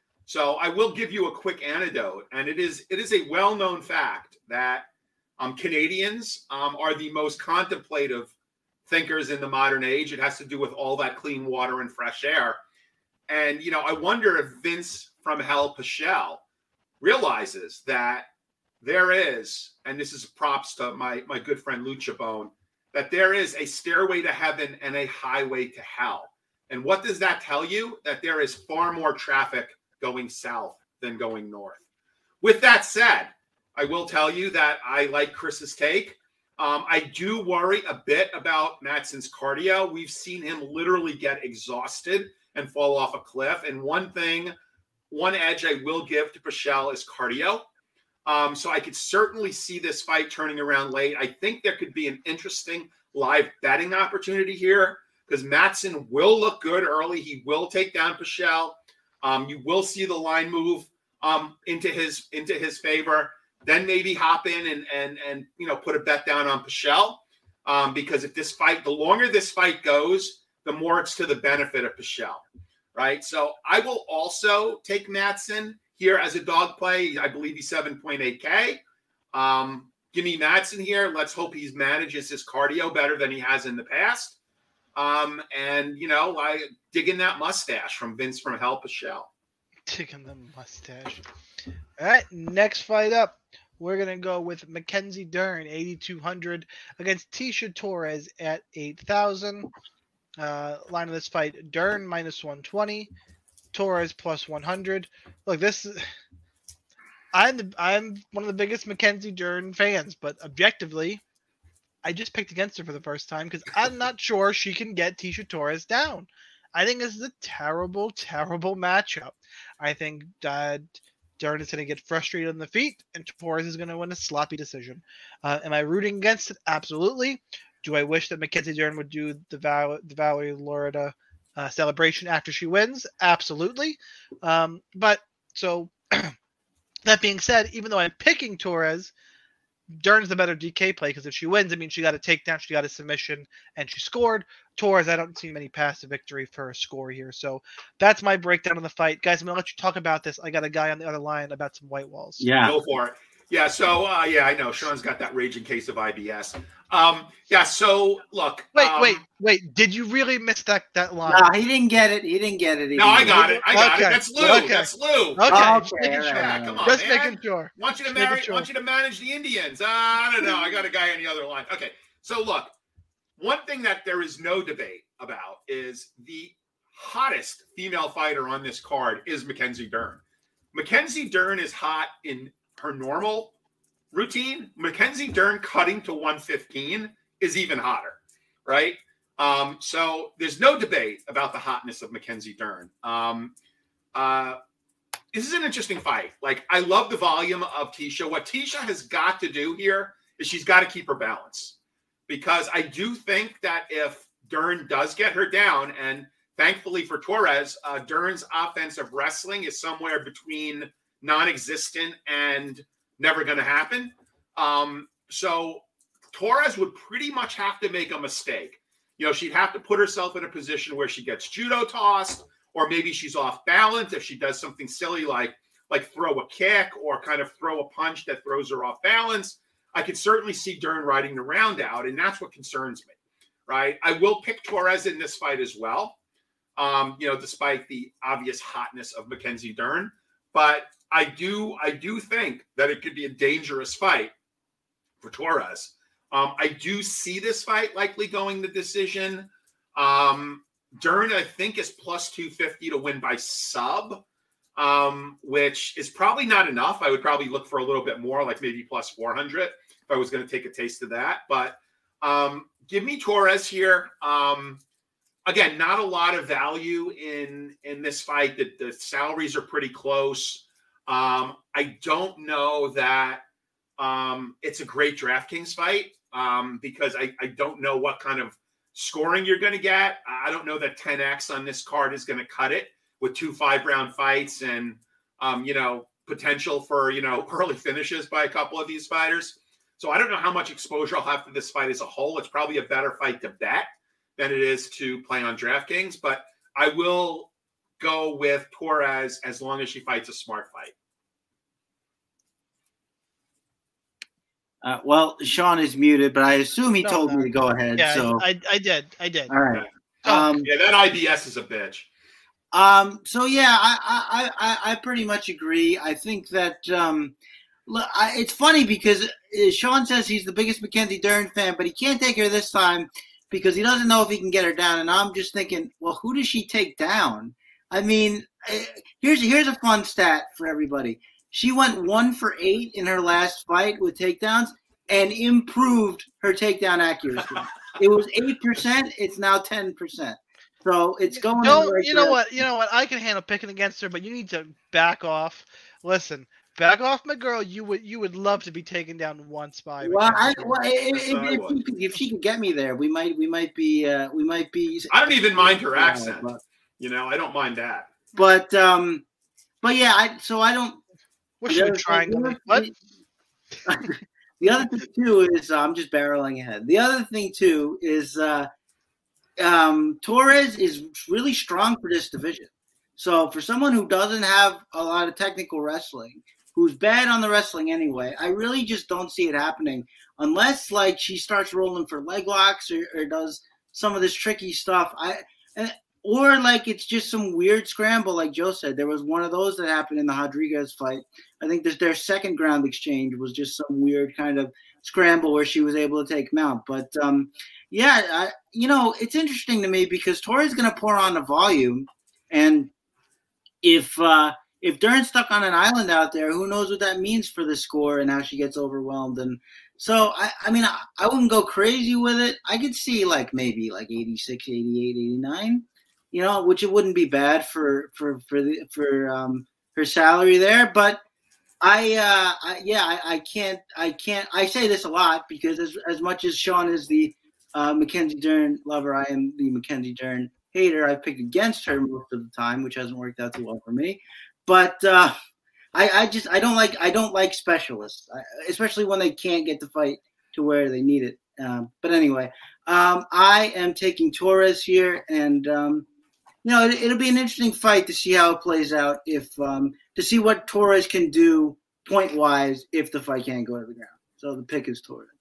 So I will give you a quick anecdote, and it is it is a well-known fact that um, Canadians um, are the most contemplative thinkers in the modern age. It has to do with all that clean water and fresh air. And, you know, I wonder if Vince from Hell Pichel realizes that there is, and this is props to my, my good friend Lucha Bone, that there is a stairway to heaven and a highway to hell. And what does that tell you? That there is far more traffic going south than going north. With that said, I will tell you that I like Chris's take. Um, I do worry a bit about Madsen's cardio. We've seen him literally get exhausted and fall off a cliff. And one thing, one edge I will give to Pichel is cardio. Um, so I could certainly see this fight turning around late. I think there could be an interesting live betting opportunity here because Madsen will look good early. He will take down Pichel. Um, you will see the line move um, into his into his favor. Then maybe hop in and and and you know put a bet down on Pichel um, because if this fight, the longer this fight goes, the more it's to the benefit of Pichel, right? So I will also take Madsen here as a dog play. I believe he's seven point eight K. Um, give me Madsen here. Let's hope he manages his cardio better than he has in the past. Um, and, you know, I dig in that mustache from Vince from Hell Pichel. Digging the mustache. All right, next fight up. We're going to go with Mackenzie Dern, eighty-two hundred, against Tisha Torres at eight thousand. Uh, line of this fight, Dern minus one twenty, Torres plus one hundred. Look, this is, I'm the, I'm one of the biggest Mackenzie Dern fans, but objectively, I just picked against her for the first time because I'm not sure she can get Tecia Torres down. I think this is a terrible, terrible matchup. I think that Dern is going to get frustrated on the feet, and Torres is going to win a sloppy decision. Uh, am I rooting against it? Absolutely. Do I wish that Mackenzie Dern would do the, Val- the Valerie Lourdes uh, celebration after she wins? Absolutely. Um, but so that being said, even though I'm picking Torres, Dern's the better D K play because if she wins, I mean, she got a takedown, she got a submission, and she scored. Torres, I don't see many paths to victory for a score here. So that's my breakdown of the fight. Guys, I'm going to let you talk about this. I got a guy on the other line about some white walls. Yeah. Go for it. Yeah, so, uh, yeah, I know. Sean's got that raging case of I B S. Um, yeah, so, look. Wait, um, wait, wait. Did you really miss that, that line? No, he didn't get it. He didn't get it. He No, I didn't got get it. I got Okay. it. That's Lou. Okay. That's Lou. Okay, Okay, just making all sure. right, Yeah, all come right. on, Just man. making sure. Want you to Just making marry, sure. want you to manage the Indians. Uh, I don't know. I got a guy on the other line. Okay, so look, one thing that there is no debate about is the hottest female fighter on this card is Mackenzie Dern. Mackenzie Dern is hot in her normal routine. Mackenzie Dern cutting to one fifteen is even hotter, right? Um, so there's no debate about the hotness of Mackenzie Dern. Um, uh, this is an interesting fight. Like, I love the volume of Tecia. What Tecia has got to do here is she's got to keep her balance, because I do think that if Dern does get her down, and thankfully for Torres, uh, Dern's offensive wrestling is somewhere between non-existent and never going to happen. Um, so Torres would pretty much have to make a mistake. You know, she'd have to put herself in a position where she gets judo tossed, or maybe she's off balance if she does something silly like like throw a kick or kind of throw a punch that throws her off balance. I could certainly see Dern riding the round out, and that's what concerns me, right? I will pick Torres in this fight as well, um, you know, despite the obvious hotness of Mackenzie Dern. But I do, I do think that it could be a dangerous fight for Torres. Um, I do see this fight likely going the decision. Um, Dern, I think, is plus two fifty to win by sub, um, which is probably not enough. I would probably look for a little bit more, like maybe plus four hundred if I was going to take a taste of that. But um, give me Torres here. Um, again, not a lot of value in, in this fight. The, the salaries are pretty close. Um, I don't know that um, it's a great DraftKings fight. Um, because I, I don't know what kind of scoring you're going to get. I don't know that ten X on this card is going to cut it with two five-round fights and, um, you know, potential for, you know, early finishes by a couple of these fighters. So I don't know how much exposure I'll have to this fight as a whole. It's probably a better fight to bet than it is to play on DraftKings, but I will go with Torres as long as she fights a smart fight. Uh, well, Sean is muted, but I assume he No, told no. me to go ahead. Yeah, so I, I did. I did. all right. Oh. Um, Yeah, that I B S is a bitch. um, so yeah, I, I, I, I pretty much agree. I think that um, look, I, it's funny because uh, Sean says he's the biggest Mackenzie Dern fan, but he can't take her this time because he doesn't know if he can get her down. And I'm just thinking, well, who does she take down? I mean, uh, here's here's a fun stat for everybody. She went one for eight in her last fight with takedowns and improved her takedown accuracy. It was eight percent. It's now ten percent. So it's going. No, in the right you know direction. what? You know what? I can handle picking against her, but you need to back off. Listen, back off, my girl. You would you would love to be taken down once by. Well, I, Mackenzie Dern. well if, Yes, if, I if, would. she could, if she could get me there, we might we might be uh, we might be. I don't even mind her accent. But, You know, I don't mind that. but um, but yeah, I so I don't. What's the she other trying thing- to what? The other thing too is uh, I'm just barreling ahead. The other thing too is uh, um, Torres is really strong for this division. So for someone who doesn't have a lot of technical wrestling, who's bad on the wrestling anyway, I really just don't see it happening unless like she starts rolling for leg locks or, or does some of this tricky stuff. I and, or like it's just some weird scramble, like Joe said. There was one of those that happened in the Rodriguez fight. I think this, their second ground exchange was just some weird kind of scramble where she was able to take him out. But, um, yeah, I, you know, it's interesting to me because Torres is going to pour on the volume. And if uh, if Dern's stuck on an island out there, who knows what that means for the score and how she gets overwhelmed. And So, I, I mean, I, I wouldn't go crazy with it. I could see like maybe like eighty-six, eighty-eight, eighty-nine, you know, which it wouldn't be bad for for for the, for um, her salary there. But I, uh, I yeah, I, I can't, I can't. I say this a lot because as as much as Sean is the uh, Mackenzie Dern lover, I am the Mackenzie Dern hater. I've picked against her most of the time, which hasn't worked out too well for me. But uh, I, I just I don't like I don't like specialists, especially when they can't get the fight to where they need it. Um, but anyway, um, I am taking Torres here, and um, you know it, it'll be an interesting fight to see how it plays out. If um, to see what Torres can do point wise if the fight can't go to the ground. So the pick is Torres.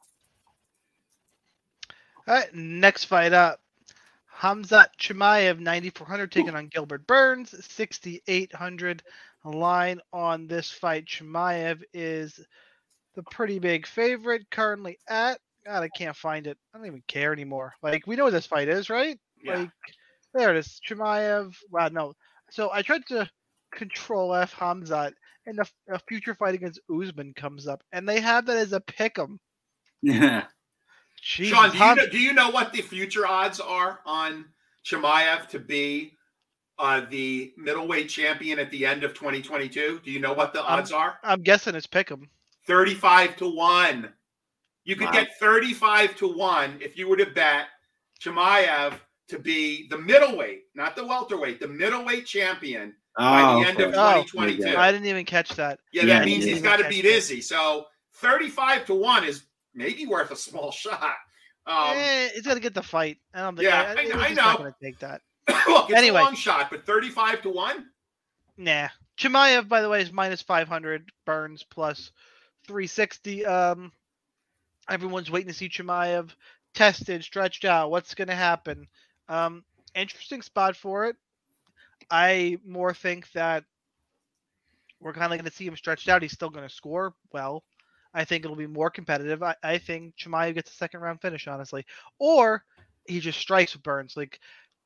All right, next fight up. Khamzat Chimaev, ninety-four hundred, taking on Gilbert Burns, sixty-eight hundred. Line on this fight. Chimaev is the pretty big favorite currently at, God, I can't find it. I don't even care anymore. Like, we know what this fight is, right? Yeah. Like, there it is. Chimaev. Wow, no. So I tried to control F Khamzat, and a, a future fight against Usman comes up, and they have that as a pick'em. Yeah. Jeez, Sean, do you, Ham- know, do you know what the future odds are on Chimaev to be uh, the middleweight champion at the end of twenty twenty-two? Do you know what the I'm- odds are? I'm guessing it's pick'em. thirty-five to one. You could Wow. get thirty-five to one if you were to bet Chimaev to be the middleweight, not the welterweight, the middleweight champion by Oh, the end of okay. Oh, twenty twenty-two. I didn't even catch that. Yeah, Yeah, that means yeah. he's got to Catch beat that. Izzy. So thirty-five to one is maybe worth a small shot. Um, eh, he's got to get the fight. I don't think. Yeah, I, I- he's I just not know. going to take that. look, it's Anyway. a long shot, but thirty-five to one? Nah. Chimaev, by the way, is minus five hundred. Burns plus three sixty. Um, everyone's waiting to see Chimaev tested, stretched out. What's going to happen? Um, interesting spot for it. I more think that we're kind of going to see him stretched out. He's still going to score well. I think it'll be more competitive. I, I think Chimaev gets a second round finish, honestly. Or he just strikes with Burns. Like,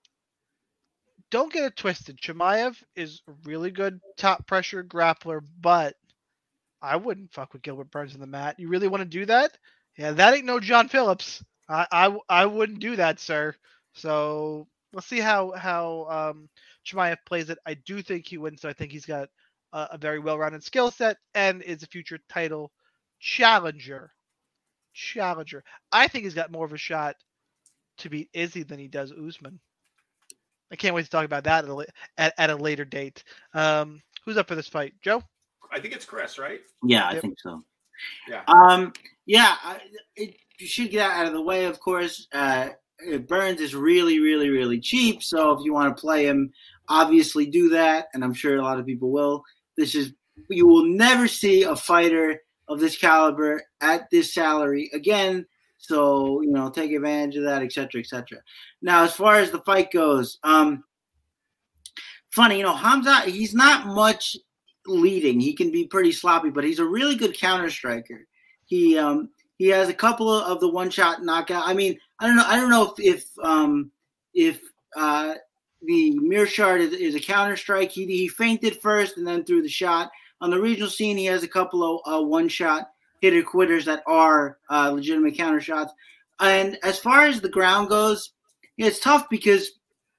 don't get it twisted. Chimaev is a really good top pressure grappler, but I wouldn't fuck with Gilbert Burns in the mat. You really want to do that? Yeah, that ain't no John Phillips. I I, I wouldn't do that, sir. So we'll see how how um, Chimaev plays it. I do think he wins. So I think he's got a, a very well-rounded skill set and is a future title challenger. Challenger. I think he's got more of a shot to beat Izzy than he does Usman. I can't wait to talk about that at a, la- at, at a later date. Um, who's up for this fight, Joe? I think it's Chris, right? Yeah, I Yep. think so. Yeah. Um, yeah, I, it, you should get out of the way, of course. Uh, Burns is really, really, really cheap. So if you want to play him, obviously do that. And I'm sure a lot of people will. This is, you will never see a fighter of this caliber at this salary again. So, you know, take advantage of that, et cetera, et cetera. Now, as far as the fight goes, um, funny, you know, Khamzat, he's not much leading. He can be pretty sloppy, but he's a really good counter striker. He um, he has a couple of, of the one shot knockout. I mean, I don't know. I don't know if if um, if uh, the Mearshard is, is a counter strike. He he feinted first and then threw the shot. On the regional scene, he has a couple of uh, one shot hitter quitters that are uh, legitimate counter shots. And as far as the ground goes, it's tough because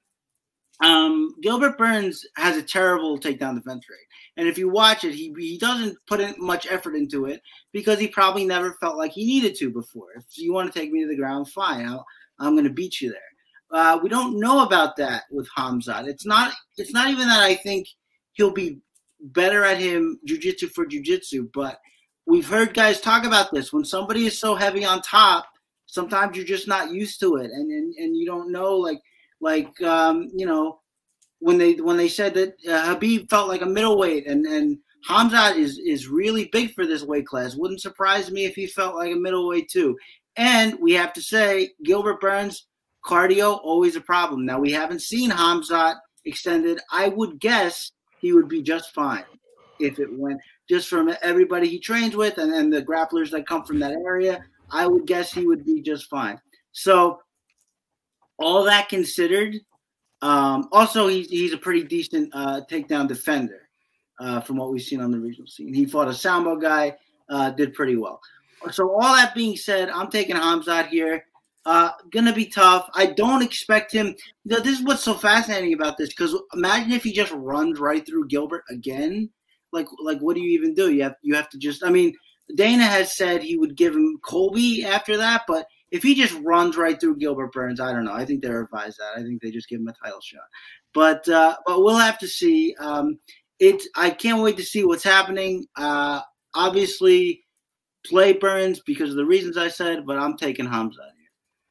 um, Gilbert Burns has a terrible takedown defense rate. And if you watch it, he he doesn't put in much effort into it because he probably never felt like he needed to before. If you want to take me to the ground, fine. I'll, I'm going to beat you there. Uh, we don't know about that with Khamzat. It's not. It's not even that I think he'll be better at him jiu-jitsu for jiu-jitsu, but we've heard guys talk about this. When somebody is so heavy on top, sometimes you're just not used to it, and and, and you don't know, like like um, you know. When they when they said that uh, Habib felt like a middleweight, and, and Khamzat is is really big for this weight class. Wouldn't surprise me if he felt like a middleweight too. And we have to say, Gilbert Burns, cardio, always a problem. Now, we haven't seen Khamzat extended. I would guess he would be just fine if it went just from everybody he trains with and, and the grapplers that come from that area. I would guess he would be just fine. So all that considered, Um, also, he's he's a pretty decent uh, takedown defender uh, from what we've seen on the regional scene. He fought a Sambo guy, uh, did pretty well. so all that being said, I'm taking Khamzat here. Uh, gonna be tough. I don't expect him. You know, this is what's so fascinating about this, because imagine if he just runs right through Gilbert again. Like, like what do you even do? You have you have to just. I mean, Dana has said he would give him Colby after that, but if he just runs right through Gilbert Burns, I don't know. I think they revise that. I think they just give him a title shot. But uh, but we'll have to see. Um, it. I can't wait to see what's happening. Uh, obviously, play Burns because of the reasons I said, but I'm taking Khamzat here.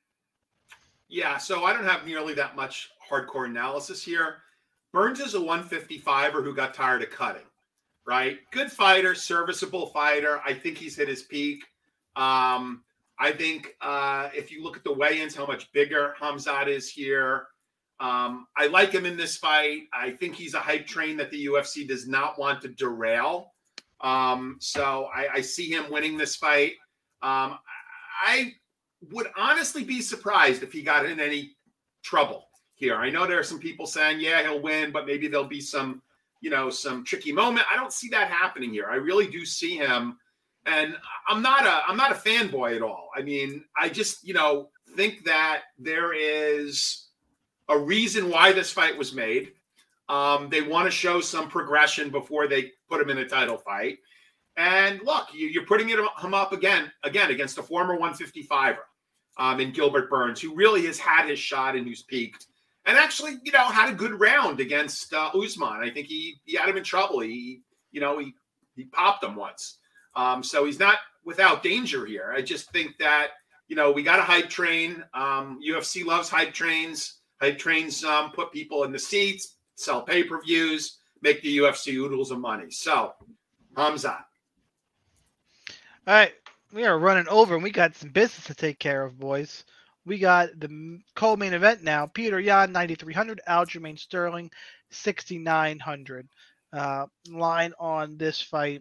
Yeah, so I don't have nearly that much hardcore analysis here. Burns is a one fifty-fiver who got tired of cutting, right? Good fighter, serviceable fighter. I think he's hit his peak. Um, I think uh, if you look at the weigh-ins, how much bigger Khamzat is here. Um, I like him in this fight. I think he's a hype train that the U F C does not want to derail. Um, so I, I see him winning this fight. Um, I would honestly be surprised if he got in any trouble here. I know there are some people saying, yeah, he'll win, but maybe there'll be some, you know, some tricky moment. I don't see that happening here. I really do see him. And I'm not a, I'm not a fanboy at all. I mean, I just, you know, think that there is a reason why this fight was made. Um, they want to show some progression before they put him in a title fight. And look, you, you're putting it, him up again, again against a former one fifty-fiver um, in Gilbert Burns, who really has had his shot and who's peaked. And actually, you know, had a good round against uh, Usman. I think he he had him in trouble. He, you know, he he popped him once. Um, so he's not without danger here. I just think that, you know, we got a hype train. Um, U F C loves hype trains. Hype trains um, put people in the seats, sell pay-per-views, make the U F C oodles of money. So, Khamzat. All right, we are running over, and we got some business to take care of, boys. We got the co-main event now. Petr Yan, ninety-three hundred. Aljamain Sterling, sixty-nine hundred. Uh, line on this fight.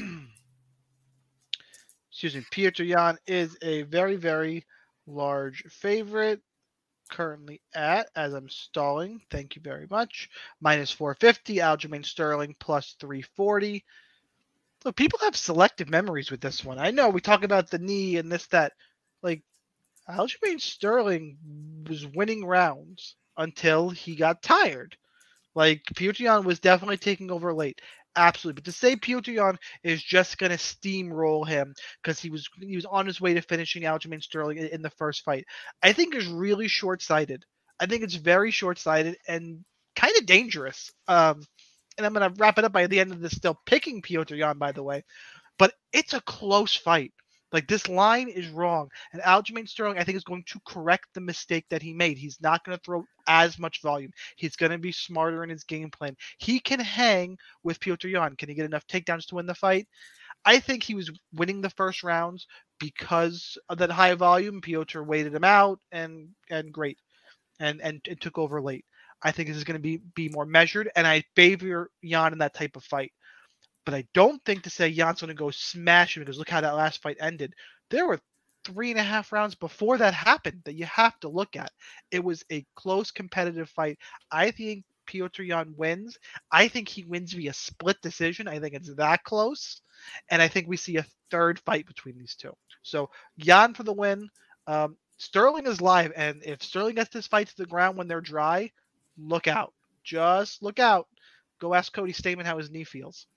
Excuse me. Petr Yan is a very, very large favorite. Currently at, as I'm stalling, thank you very much, minus four fifty. Aljamain Sterling, plus three forty. Look, people have selective memories with this one. I know we talk about the knee and this, that. Like, Aljamain Sterling was winning rounds until he got tired. Like, Petr Yan was definitely taking over late. Absolutely. But to say Petr Yan is just going to steamroll him because he was he was on his way to finishing Aljamain Sterling in, in the first fight, I think is really short-sighted. I think it's very short-sighted and kind of dangerous. Um, and I'm going to wrap it up by the end of this, still picking Petr Yan, by the way. But it's a close fight. Like, this line is wrong. And Aljamain Sterling, I think, is going to correct the mistake that he made. He's not going to throw as much volume. He's going to be smarter in his game plan. He can hang with Petr Yan. Can he get enough takedowns to win the fight? I think he was winning the first rounds because of that high volume. Petr waited him out, and and great. And, and, and took over late. I think this is going to be, be more measured, and I favor Yan in that type of fight. But I don't think to say Jan's going to go smash him, because look how that last fight ended. There were three and a half rounds before that happened that you have to look at. It was a close, competitive fight. I think Petr Yan wins. I think he wins via split decision. I think it's that close. And I think we see a third fight between these two. So Yan for the win. Um, Sterling is live. And if Sterling gets this fight to the ground when they're dry, look out. Just look out. Go ask Cody Stamann how his knee feels.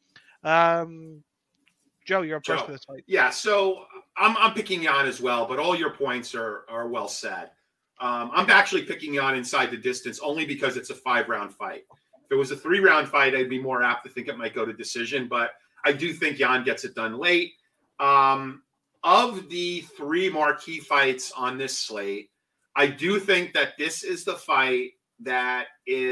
Um, Joe, you're up Joe. first for this fight. Yeah, so I'm I'm picking Yan as well, but all your points are are well said. Um, I'm actually picking Yan inside the distance only because it's a five round fight. If it was a three round fight, I'd be more apt to think it might go to decision, but I do think Yan gets it done late. Um, of the three marquee fights on this slate, I do think that this is the fight that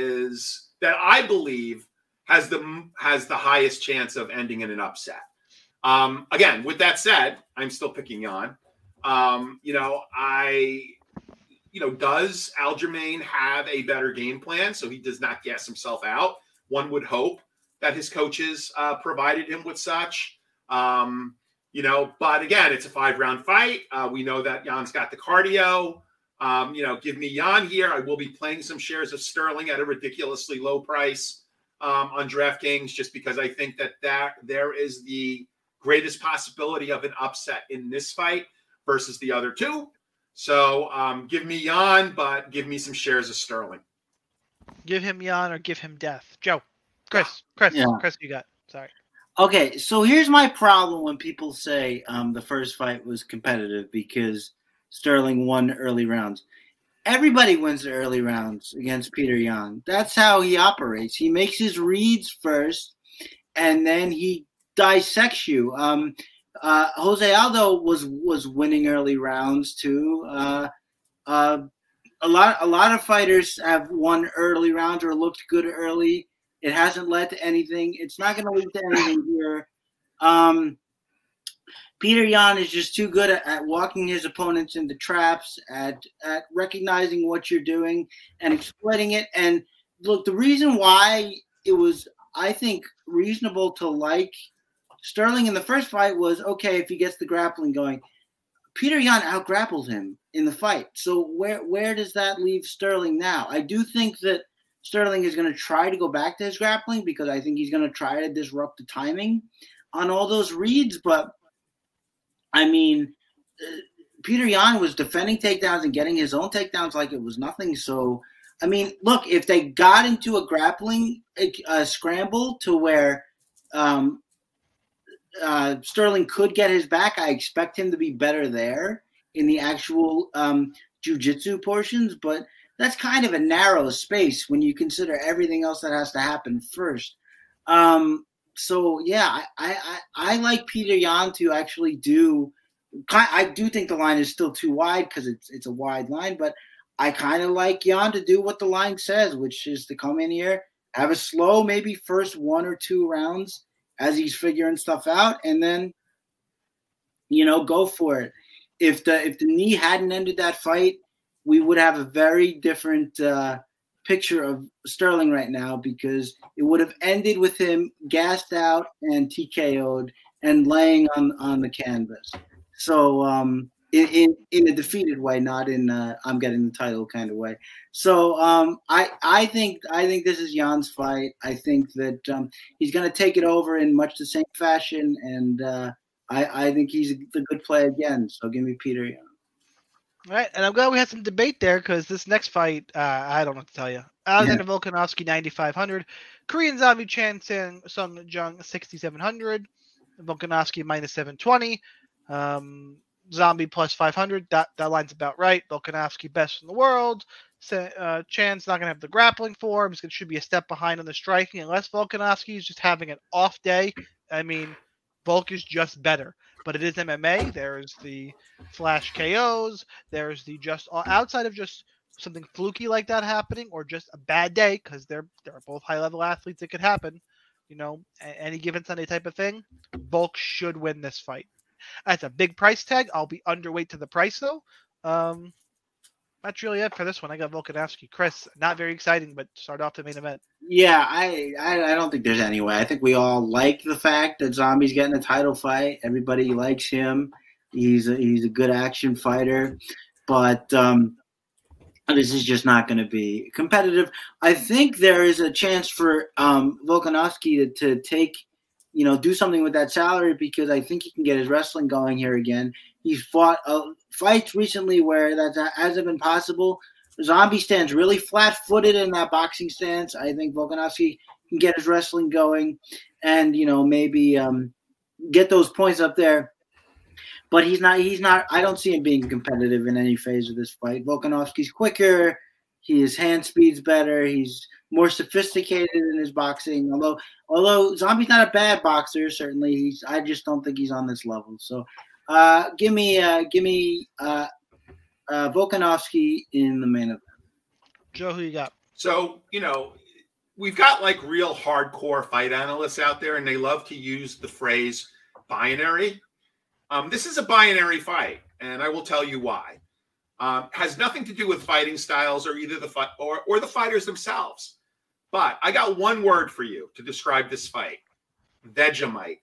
is that I believe has the has the highest chance of ending in an upset. Um, again, with that said, I'm still picking Yan. Um, you know, I, you know, does Aljamain have a better game plan so he does not gas himself out? One would hope that his coaches uh, provided him with such. Um, you know, but again, it's a five-round fight. Uh, we know that Jan's got the cardio. Um, you know, give me Yan here. I will be playing some shares of Sterling at a ridiculously low price um, on DraftKings, just because I think that that there is the greatest possibility of an upset in this fight versus the other two. So um, give me Jan, but give me some shares of Sterling. Give him Jan or give him death. Joe, Chris, Chris, Yeah. Chris, you got. Sorry. Okay, so here's my problem when people say um, the first fight was competitive because Sterling won early rounds. Everybody wins the early rounds against Peter Yan. That's how he operates. He makes his reads first, and then he dissects you. Um, uh, Jose Aldo was was winning early rounds too. Uh, uh, a lot a lot of fighters have won early rounds or looked good early. It hasn't led to anything. It's not going to lead to anything here. Um, Peter Yan is just too good at, at walking his opponents into traps, at at recognizing what you're doing and exploiting it. And look, the reason why it was, I think, reasonable to like Sterling in the first fight was, okay, if he gets the grappling going. Peter Yan out-grappled him in the fight. So where where does that leave Sterling now? I do think that Sterling is going to try to go back to his grappling because I think he's going to try to disrupt the timing on all those reads. But, I mean, uh, Peter Yan was defending takedowns and getting his own takedowns like it was nothing. So, I mean, look, if they got into a grappling a scramble to where um, uh, Sterling could get his back, I expect him to be better there in the actual um, jiu-jitsu portions. But that's kind of a narrow space when you consider everything else that has to happen first. Um, so, yeah, I, I, I like Peter Yan to actually do – I do think the line is still too wide because it's, it's a wide line, but I kind of like Yan to do what the line says, which is to come in here, have a slow maybe first one or two rounds as he's figuring stuff out, and then, you know, go for it. If the if the knee hadn't ended that fight, we would have a very different uh, picture of Sterling right now because it would have ended with him gassed out and T K O'd and laying on, on the canvas. So um, in, in in a defeated way, not in uh, I'm getting the title kind of way. So um, I I think I think this is Jan's fight. I think that um, he's going to take it over in much the same fashion, and uh, I I think he's the good play again. So give me Peter Yan. All right, and I'm glad we had some debate there because this next fight, uh, I don't know what to tell you. Alexander yeah. Volkanovski, ninety-five hundred. Korean Zombie Chan Sung Jung, sixty-seven hundred. Volkanovski, minus seven twenty. Um, Zombie, plus five hundred. That, that line's about right. Volkanovski, best in the world. So, uh, Chan's not going to have the grappling for him. He should be a step behind on the striking unless Volkanovski is just having an off day. I mean, Volk is just better. But it is M M A. There's the flash K Os. There's the just outside of just something fluky like that happening, or just a bad day because they're they're both high level athletes. It could happen, you know, any given Sunday type of thing. Volk should win this fight. That's a big price tag. I'll be underweight to the price though. Um, that's really it for this one. I got Volkanovski. Chris, not very exciting, but start off the main event. Yeah, I, I I don't think there's any way. I think we all like the fact that Zombie's getting a title fight. Everybody likes him. He's a, he's a good action fighter, but um, this is just not going to be competitive. I think there is a chance for um, Volkanovski to, to take, you know, do something with that salary because I think he can get his wrestling going here again. He's fought uh, fights recently where that hasn't been possible. Zombie stands really flat-footed in that boxing stance. I think Volkanovski can get his wrestling going and, you know, maybe um, get those points up there. But he's not – he's not. I don't see him being competitive in any phase of this fight. Volkanovski's quicker. His hand speed's better. He's more sophisticated in his boxing. Although although Zombie's not a bad boxer, certainly. He's. I just don't think he's on this level. So uh, give me uh, give me uh, uh, Volkanovski in the main event. Joe, who you got? So, you know, we've got like real hardcore fight analysts out there, and they love to use the phrase binary. Um, this is a binary fight, and I will tell you why. Um, has nothing to do with fighting styles or either the fight or, or the fighters themselves. But I got one word for you to describe this fight. Vegemite.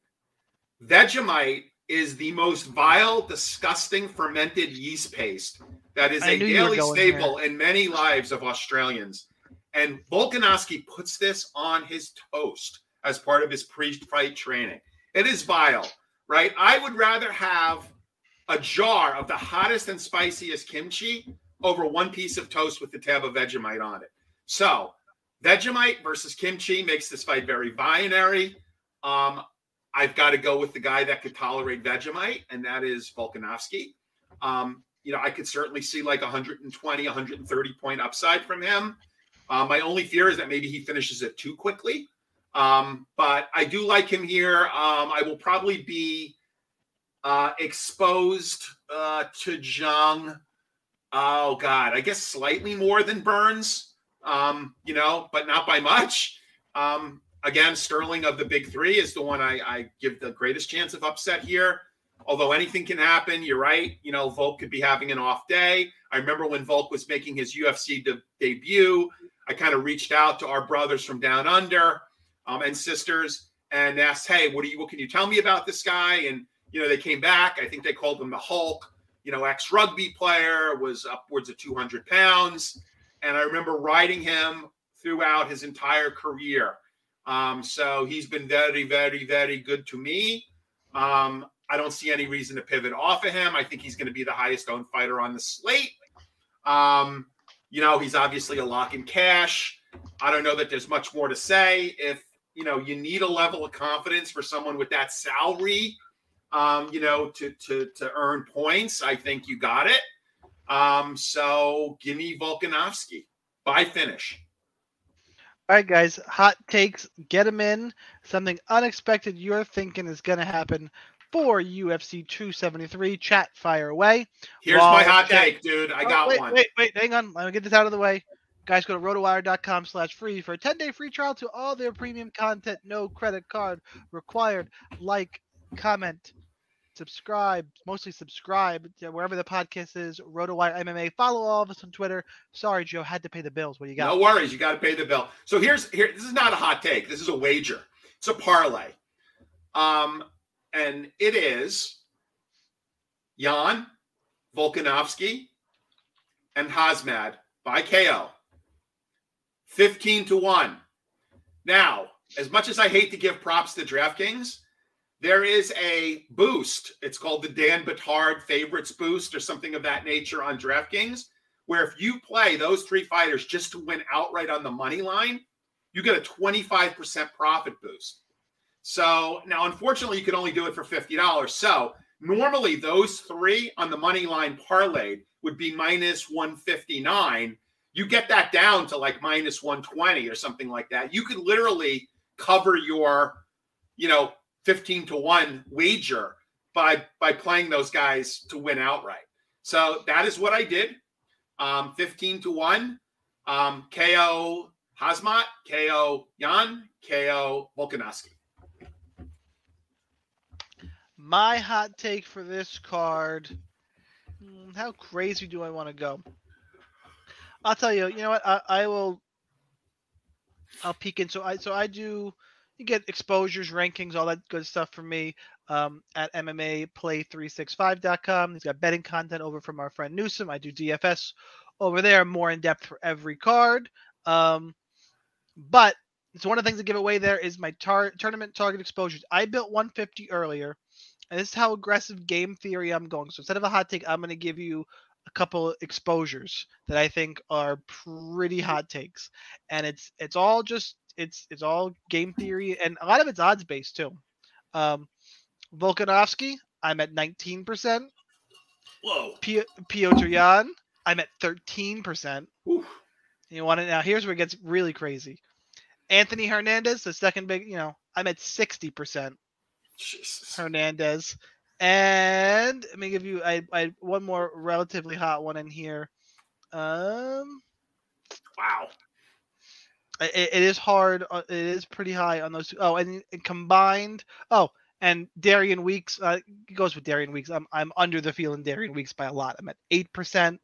Vegemite is the most vile, disgusting fermented yeast paste that is a daily staple in many lives of Australians. And Volkanovski puts this on his toast as part of his pre-fight training. It is vile. right? I would rather have a jar of the hottest and spiciest kimchi over one piece of toast with a tab of Vegemite on it. So Vegemite versus kimchi makes this fight very binary. Um, I've got to go with the guy that could tolerate Vegemite, and that is Volkanovski. Um, you know, I could certainly see like one twenty, one thirty point upside from him. Uh, my only fear is that maybe he finishes it too quickly. Um, but I do like him here. Um, I will probably be uh, exposed uh, to Zhang. Oh, God, I guess slightly more than Burns, um, you know, but not by much. Um, again, Sterling of the big three is the one I, I give the greatest chance of upset here. Although anything can happen, you're right. You know, Volk could be having an off day. I remember when Volk was making his U F C de- debut, I kind of reached out to our brothers from down under um, and sisters and asked, hey, what do you, what can you tell me about this guy? And, you know, they came back. I think they called him the Hulk, you know, ex-rugby player, was upwards of two hundred pounds. And I remember riding him throughout his entire career. Um, so he's been very, very, very good to me. Um, I don't see any reason to pivot off of him. I think he's going to be the highest owned fighter on the slate. Um, you know, he's obviously a lock in cash. I don't know that there's much more to say. If, you know, you need a level of confidence for someone with that salary, um, you know, to, to, to earn points, I think you got it. Um, so give me Volkanovski by finish. All right, guys, hot takes, get them in. Something unexpected you're thinking is going to happen for U F C two seventy-three. Chat, fire away. Here's While my hot chat- take, dude. I Oh, got wait, one. Wait, wait, hang on. Let me get this out of the way. Guys, go to rotowire.com slash free for a ten-day free trial to all their premium content. No credit card required. Like, comment, subscribe, mostly subscribe to wherever the podcast is, RotoWire M M A. Follow all of us on Twitter. Sorry, Joe, had to pay the bills. What do you got? No worries. You got to pay the bill. So here's here. This is not a hot take. This is a wager. It's a parlay. Um, and it is Jan, Volkanovski, and Hazmad by K O. fifteen to one. Now, as much as I hate to give props to DraftKings, there is a boost. It's called the Dan Batard Favorites Boost or something of that nature on DraftKings, where if you play those three fighters just to win outright on the money line, you get a twenty-five percent profit boost. So now, unfortunately, you can only do it for fifty dollars. So normally those three on the money line parlayed would be minus one fifty-nine. You get that down to like minus one twenty or something like that. You could literally cover your, you know, fifteen to one wager by, by playing those guys to win outright. So that is what I did. Um, fifteen to one, um, K O Hazmat, K O Jan, K O Volkanovski. My hot take for this card. hmm, How crazy do I want to go? I'll tell you. You know what? I, I will. I'll peek in. So I so I do. You get exposures, rankings, all that good stuff from me um, at M M A Play three sixty-five dot com. He's got betting content over from our friend Newsom. I do D F S over there, more in depth for every card. Um, but it's one of the things I give away there is my tar- tournament target exposures. I built one fifty earlier, and this is how aggressive game theory I'm going. So instead of a hot take, I'm going to give you a couple exposures that I think are pretty hot takes, and it's it's all just it's it's all game theory, and a lot of it's odds based too. Um, Volkanovski, I'm at nineteen percent. Whoa. P- Piotr Jan, I'm at thirteen percent. You want it now? Here's where it gets really crazy. Anthony Hernandez, the second big, you know, I'm at sixty percent. Jesus. Hernandez. And let me give you I, I one more relatively hot one in here. Um, Wow. it, it is hard. It is pretty high on those two. Oh, and, and combined. Oh, and Darian Weeks uh, goes with Darian Weeks. I'm I'm under the field in Darian Weeks by a lot. I'm at eight percent.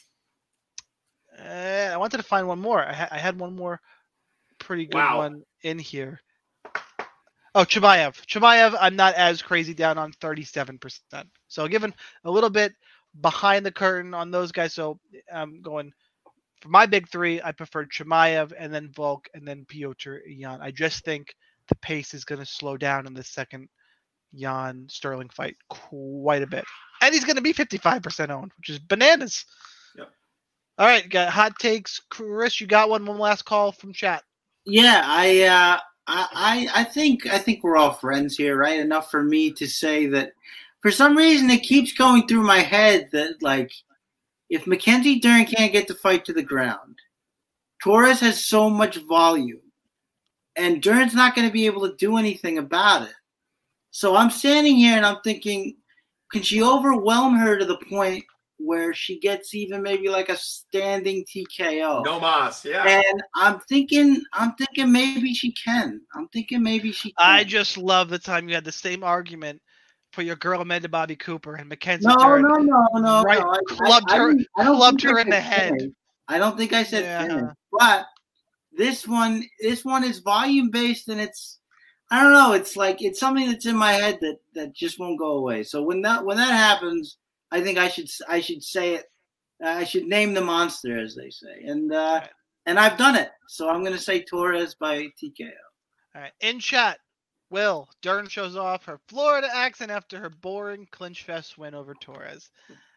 Uh, I wanted to find one more. I, ha- I had one more pretty good Wow. one in here. Oh, Chimaev. Chimaev, I'm not as crazy down on thirty-seven percent. So given a little bit behind the curtain on those guys. So I'm going for my big three. I prefer Chimaev and then Volk and then Piotr Jan. I just think the pace is going to slow down in the second, Jan Sterling fight quite a bit. And he's going to be fifty-five percent owned, which is bananas. Yep. All right, got hot takes. Chris, you got one? One last call from chat. Yeah, I, uh, I, I think, I think we're all friends here, right? Enough for me to say that for some reason it keeps going through my head that, like, if Mackenzie Dern can't get the fight to the ground, Torres has so much volume, and Dern's not going to be able to do anything about it. So I'm standing here and I'm thinking, can she overwhelm her to the point where she gets even maybe like a standing T K O? No mas, yeah. And I'm thinking, I'm thinking maybe she can. I'm thinking maybe she can. I just love the time you had the same argument for your girl Amanda Bobby Cooper and Mackenzie no, Dern. no, no, no, right, no. I, clubbed I, her, I I don't clubbed think her I in the said head. finish. I don't think I said Yeah. finish, but this one, this one is volume based, and it's, I don't know, it's like it's something that's in my head that that just won't go away. So when that when that happens, I think I should I should say it. Uh, I should name the monster, as they say, and uh, Right. and I've done it. So I'm going to say Torres by T K O. All right, in chat, Will Dern shows off her Florida accent after her boring clinch fest win over Torres.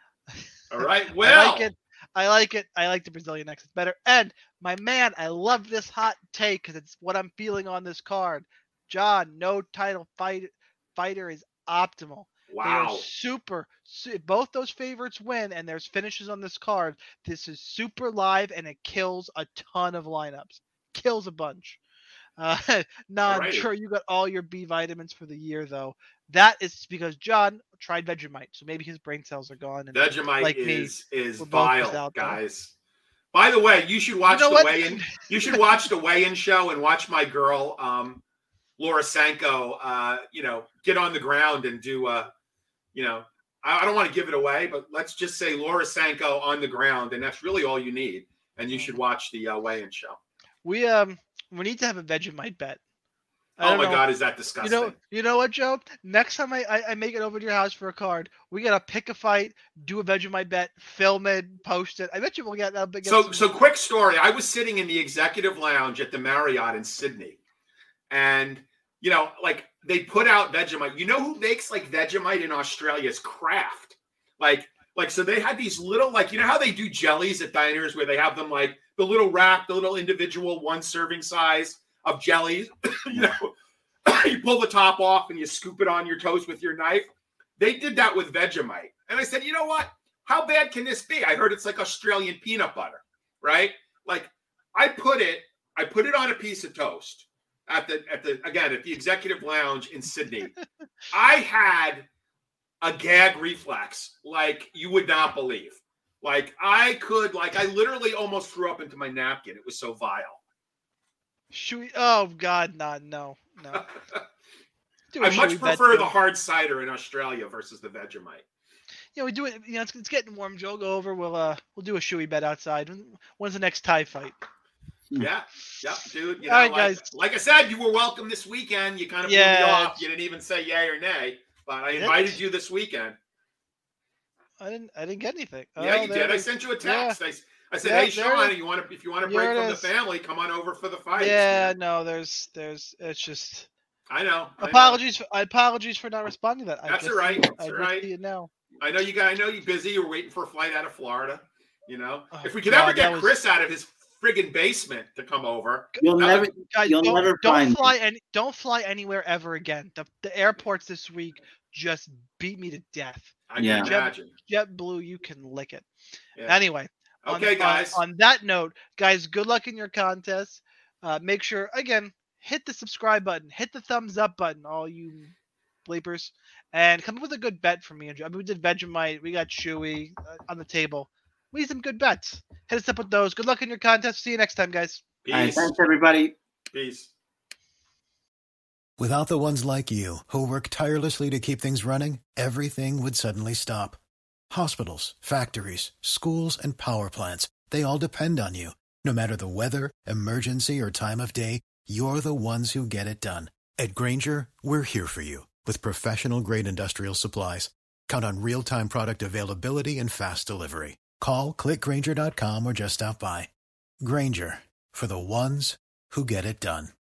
All right, I well, like it. I like it. I like the Brazilian accent better. And my man, I love this hot take because it's what I'm feeling on this card. John, no title fight fighter is optimal. They are wow. super. Su- both those favorites win, and there's finishes on this card. This is super live, and it kills a ton of lineups. Kills a bunch. Uh, nah, I'm Alrighty. sure you got all your B vitamins for the year, though. That is because John tried Vegemite, so maybe his brain cells are gone. And Vegemite like me, is is we're both just vile, out there. guys. By the way, you should watch You know the what? weigh-in. You should watch the weigh-in show and watch my girl, um, Laura Sanko. Uh, you know, get on the ground and do. Uh, you know, I, I don't want to give it away, but let's just say Laura Sanko on the ground, and that's really all you need. And you should watch the uh, weigh-in show. We um we need to have a Vegemite bet. I Oh don't my know. God, is that You disgusting? know, you know what, Joe? Next time I, I, I make it over to your house for a card, we gotta pick a fight, do a Vegemite bet, film it, post it. I bet you we'll get that big. So, so quick story. I was sitting in the executive lounge at the Marriott in Sydney, and you know, like they put out Vegemite. You know who makes like Vegemite in Australia is Kraft. Like, like so they had these little, like, you know how they do jellies at diners where they have them like the little wrap, the little individual one serving size of jellies. You know, you pull the top off and you scoop it on your toast with your knife. They did that with Vegemite, and I said, you know what? How bad can this be? I heard it's like Australian peanut butter, right? Like I put it, I put it on a piece of toast at the, at the, again, at the executive lounge in Sydney. I had a gag reflex like you would not believe. Like I could, like I literally almost threw up into my napkin. It was so vile. Should we? Oh God, not no, no. Do a I much shoey bet, prefer Joe. the hard cider in Australia versus the Vegemite. You know, we do it. You know, it's, it's getting warm. Joe, go over. We'll uh, we'll do a shoey bet outside. When's the next Thai fight? Yeah, yep, dude. You know, All right, like, guys. like I said, you were welcome this weekend. You kind of Yeah. blew me off. You didn't even say yay or nay, but I Did? invited you this weekend. I didn't. I didn't get anything. Yeah, Oh, you there did. it I is. sent you a text. I, I said, Yeah, hey, there it Sean, is. you want to if you want to There break it from the is. family, come on over for the fight. Yeah, man. no. There's, there's. It's just. I know. I know. Apologies. For, apologies for not responding to that. I That's just all right. see- That's I all just right. see it now. I know you got. I know you're busy. You're waiting for a flight out of Florida. You know, Oh, if we could God, ever get that was- Chris out of his friggin' basement to come over, You'll That never, was- Guys, you'll don't, never don't find fly any. Don't fly anywhere ever again. The the airports this week just beat me to death. I Yeah. can imagine. JetBlue, you can lick it. Yeah. Anyway. on- Okay, on- guys. On, that note, guys, good luck in your contest. Uh, make sure again, hit the subscribe button, hit the thumbs up button, all you bleepers, and come up with a good bet for me and Joe. I mean, we did Vegemite, we got Chewy uh, on the table. We need some good bets. Hit us up with those. Good luck in your contest. See you next time, guys. Peace. All right, thanks everybody. Peace. Without the ones like you, who work tirelessly to keep things running, everything would suddenly stop. Hospitals, factories, schools, and power plants, they all depend on you. No matter the weather, emergency, or time of day, you're the ones who get it done. At Grainger, we're here for you with professional-grade industrial supplies. Count on real-time product availability and fast delivery. Call, click Grainger dot com, or just stop by. Grainger, for the ones who get it done.